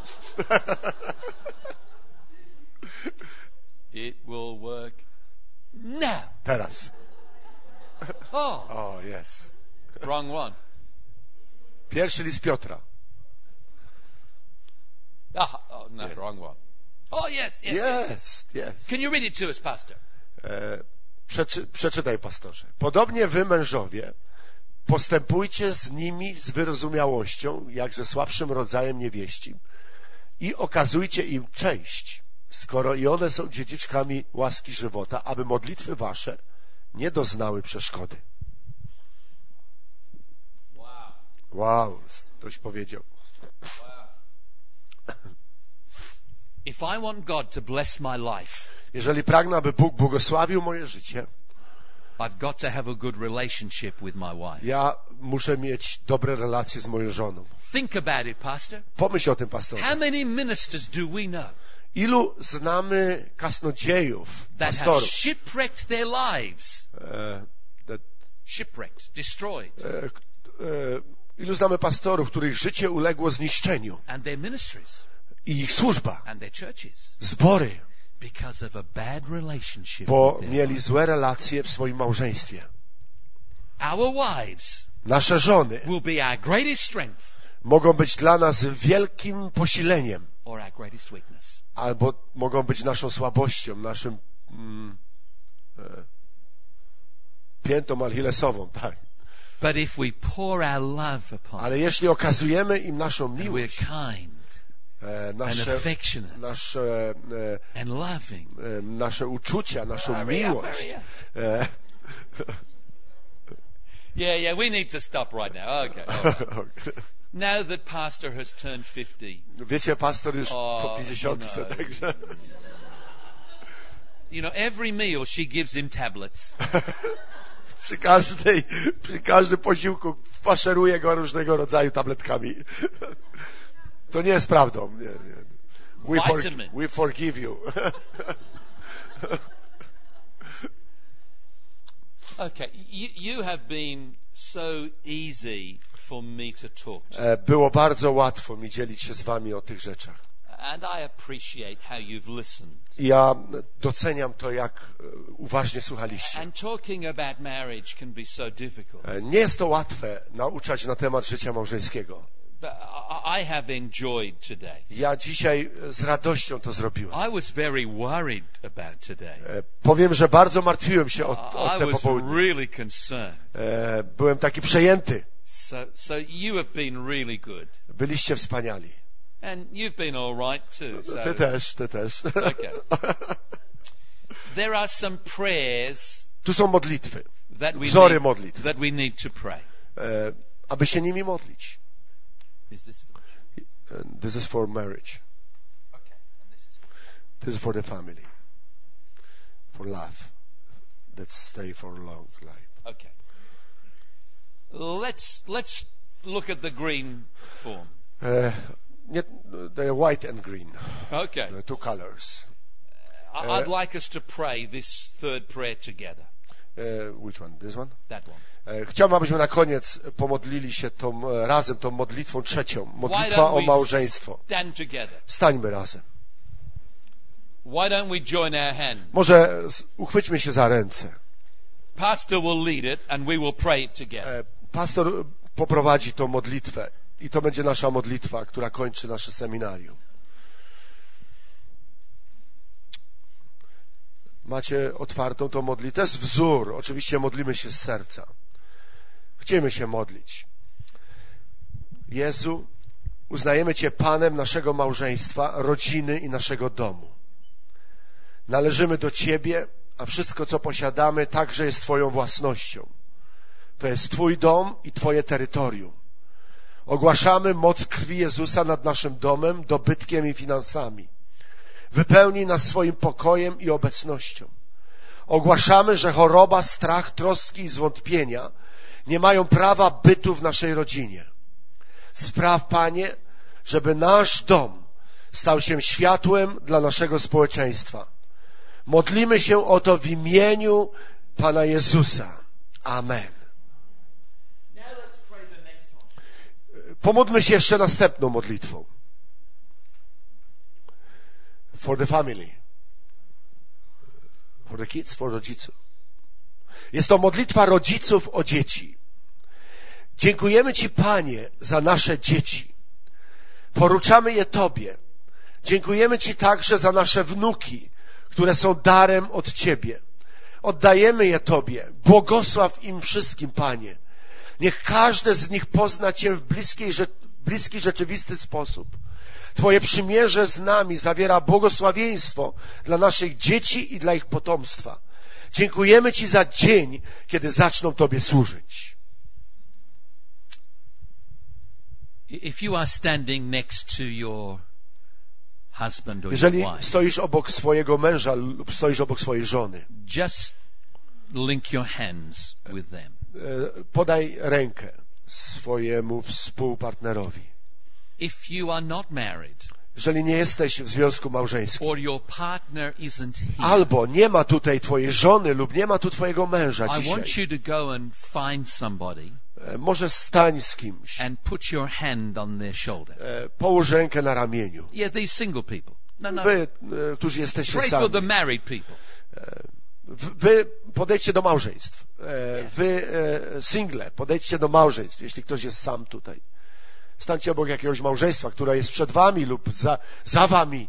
It will work now. Teraz. Oh, O, jest. wrong one. Pierwszy list Piotra. Ah, oh, no, Yeah. wrong one. Oh, yes, yes, yes. yes. Jest, jest. Can you read it to us, Pastor? E, przeczy, przeczytaj, pastorze. Podobnie wy, mężowie, postępujcie z nimi z wyrozumiałością, jak ze słabszym rodzajem niewieścim, i okazujcie im cześć, skoro i one są dziedziczkami łaski żywota, aby modlitwy wasze nie doznały przeszkody. Wow. Wow, ktoś powiedział. If I want God to bless my life, Jeżeli pragnę, aby Bóg błogosławił moje życie, I've got to have a good relationship with my wife. ja muszę mieć dobre relacje z moją żoną. Think about it, Pastor. Pomyśl o tym, pastorze. How many ministers do we know Ilu znamy kasnodziejów, that have pastorów, shipwrecked their lives? e, that, Shipwrecked, destroyed, e, k- e, ilu znamy pastorów, których życie uległo zniszczeniu and their ministries i ich służba, and their churches zbory, because of a bad relationship bo with their mieli wife. złe relacje w swoim małżeństwie. Our wives Nasze żony will be our greatest strength mogą być dla nas wielkim posileniem, or our greatest weakness. albo mogą być naszą słabością, naszym mm, e, piętą achillesową, tak. But if we pour our love upon Ale jeśli okazujemy im naszą and we're miłość, kind e, and nasze, affectionate nasze, e, and loving, e, nasze uczucia, naszą Hurry up, miłość, hurry up. e, Yeah, yeah, we need to stop right now. Okay. all right. Now that Pastor has turned fifty, wiecie, pastor już O, po pięćdziesiątce, no. także you know, every meal she gives him tablets. przy każdej, przy każdym posiłku faszeruje go różnego rodzaju tabletkami. To nie jest prawdą. Nie, nie. We, for, Vitamins. we forgive you. Okay, you, you have been so easy for me to talk to. E, Było bardzo łatwo mi dzielić się z wami o tych rzeczach. And I appreciate how you've listened. I ja doceniam to, jak e, uważnie słuchaliście. And talking about marriage can be so difficult. E, Nie jest to łatwe nauczać na temat życia małżeńskiego. But I I have enjoyed today. Ja dzisiaj z radością to zrobiłem. I was very worried about today. E, Powiem, że bardzo martwiłem się o, o I te was popołudnie. really concerned. E, Byłem taki przejęty. So, so you have been really good. Byliście wspaniali. And you've been all right too. So, Ty też, ty też. okay. There are some prayers Tu są modlitwy, that we wzory need, modlitw, that we need to pray. e, aby się nimi modlić. Is this for the And this is for marriage. Okay. And this is for This is for the family. For love. That stay for long life. Okay. Let's let's look at the green form. E, nie, the white and green. Okay. The two colors. I- Uh, I'd like us to pray this third prayer together. E, which one? This one? That one. E, Chciałbym, abyśmy na koniec pomodlili się tą, e, razem tą modlitwą trzecią. Why Modlitwa don't o we małżeństwo. stand together? Stańmy razem. Why don't we join our hands? Może z- uchwyćmy się za ręce. Pastor will lead it and we will pray it together. E, Pastor poprowadzi tą modlitwę i to będzie nasza modlitwa, która kończy nasze seminarium. Macie otwartą tą modlitwę. To jest wzór. Oczywiście modlimy się z serca. Chcemy się modlić. Jezu, uznajemy Cię Panem naszego małżeństwa, rodziny i naszego domu. Należymy do Ciebie, a wszystko, co posiadamy, także jest Twoją własnością. To jest Twój dom i Twoje terytorium. Ogłaszamy moc krwi Jezusa nad naszym domem, dobytkiem i finansami. Wypełnij nas swoim pokojem i obecnością. Ogłaszamy, że choroba, strach, troski i zwątpienia nie mają prawa bytu w naszej rodzinie. Spraw, Panie, żeby nasz dom stał się światłem dla naszego społeczeństwa. Modlimy się o to w imieniu Pana Jezusa. Amen. Now let's pray the next one. Pomódlmy się jeszcze następną modlitwą. For the family. For the kids, for rodziców. Jest to modlitwa rodziców o dzieci. Dziękujemy Ci, Panie, za nasze dzieci. Poruczamy je Tobie. Dziękujemy Ci także za nasze wnuki, które są darem od Ciebie. Oddajemy je Tobie. Błogosław im wszystkim, Panie. Niech każde z nich pozna Cię w bliskiej, bliski, rzeczywisty sposób. Twoje przymierze z nami zawiera błogosławieństwo dla naszych dzieci i dla ich potomstwa. Dziękujemy Ci za dzień, kiedy zaczną Tobie służyć. If you are standing next to your husband or your Jeżeli wife, stoisz obok swojego męża lub stoisz obok swojej żony, just link your hands with them. e, podaj rękę swojemu współpartnerowi. If you are not married Jeżeli nie jesteś w związku małżeńskim, or your partner isn't here, albo nie ma tutaj twojej żony lub nie ma tu twojego męża I want dzisiaj, you to go and find somebody e, może stań z kimś, and put your hand on their shoulder. e, połóż rękę na ramieniu. Yeah, these single people. No, no. Wy, e, którzy jesteście Pray for the sami, married people. w- wy podejdźcie do małżeństw. E, Wy, e, single, podejdźcie do małżeństw, jeśli ktoś jest sam tutaj. Stańcie obok jakiegoś małżeństwa, które jest przed wami lub za, za wami.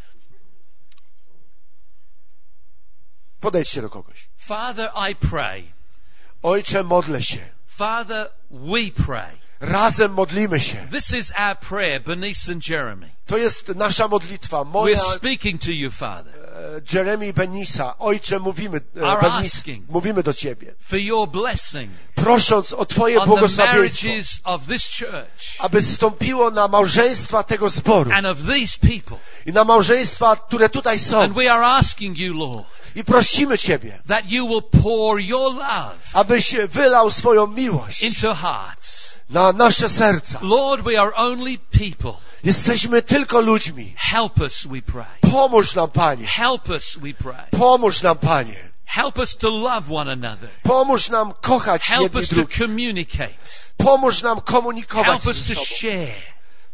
Podejdźcie do kogoś. Father, I pray. Ojcze, modlę się. Father, we pray. Razem modlimy się. This is our prayer, Bernice and Jeremy. To jest nasza modlitwa. Moja, We're speaking to you, Father, e, Jeremy Benisa. Ojcze, mówimy, e, Are Benis, asking. mówimy do Ciebie. for your blessing Prosząc o Twoje on the błogosławieństwo, marriages of this church aby zstąpiło na małżeństwa tego zboru and of these people. i na małżeństwa, które tutaj są. And we are asking you, Lord, I prosimy Ciebie, that you will pour your love abyś wylał swoją miłość into hearts. na nasze serca. Lord, we are only people. Jesteśmy tylko ludźmi. Help us, we pray. Pomóż nam, Panie. Help us, we pray. Pomóż nam, Panie. Help us to love one another. Pomóż nam kochać Help jedni us to drugich. communicate. Pomóż nam komunikować Help ze us to sobą. share.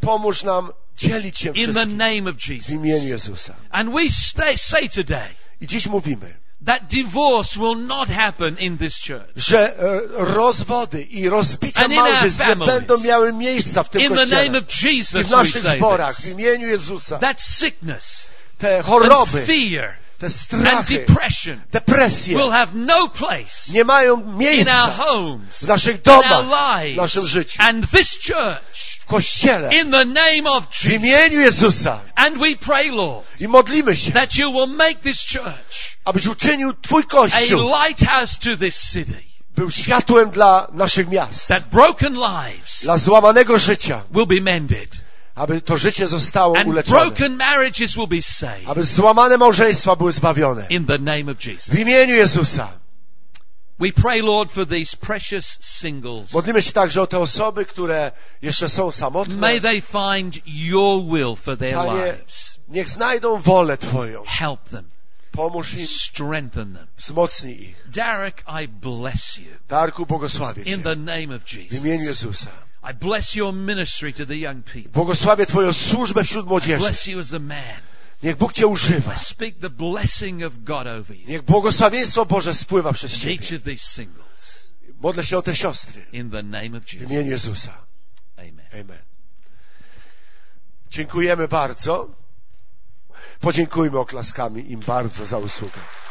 Pomóż nam dzielić się in the wszystkim name of w Jesus. imieniu Jezusa. And we stay, say today I dziś mówimy, that divorce will not happen in this church. że e, rozwody i rozbicia And in our małżeństw nie families. będą miały miejsca w tym In the kościele. name of I Jesus w we naszych say zborach, w this. imieniu Jezusa. That sickness Te and choroby, fear te and strachy, depression depresje will have no place nie mają in our miejsca homes, w naszych in our domach, w lives. naszym życiu, And this church, w kościele, in the name of w Jesus. imieniu Jezusa. And we pray, Lord, I modlimy się, that you will make this church abyś uczynił Twój a Kościół, lighthouse to this city. był światłem dla naszych miast, That broken lives dla złamanego życia, will be mended. aby to życie zostało And uleczone, broken marriages will be saved. aby złamane małżeństwa były zbawione. In the name of Jesus. W imieniu Jezusa. We pray, Lord, for these precious singles. Modlimy się także o te osoby, które jeszcze są samotne. May they find your will for their Panie, lives. niech znajdą wolę Twoją. Help them. Pomóż im, Strengthen them. wzmocnij ich. Derek, I bless you. Darku, błogosławię Cię In the name of w Jesus. imieniu Jezusa. I bless your ministry to the young people. Błogosławię Twoją służbę wśród młodzieży. Bless you as a man. Niech Bóg Cię używa. I speak the blessing of God over you. Niech błogosławieństwo Boże spływa przez And each Ciebie. of these singles. Modlę się o te siostry In the name of w Jesus. imieniu Jezusa. Amen. Amen. Dziękujemy bardzo. Podziękujmy oklaskami im bardzo za usługę.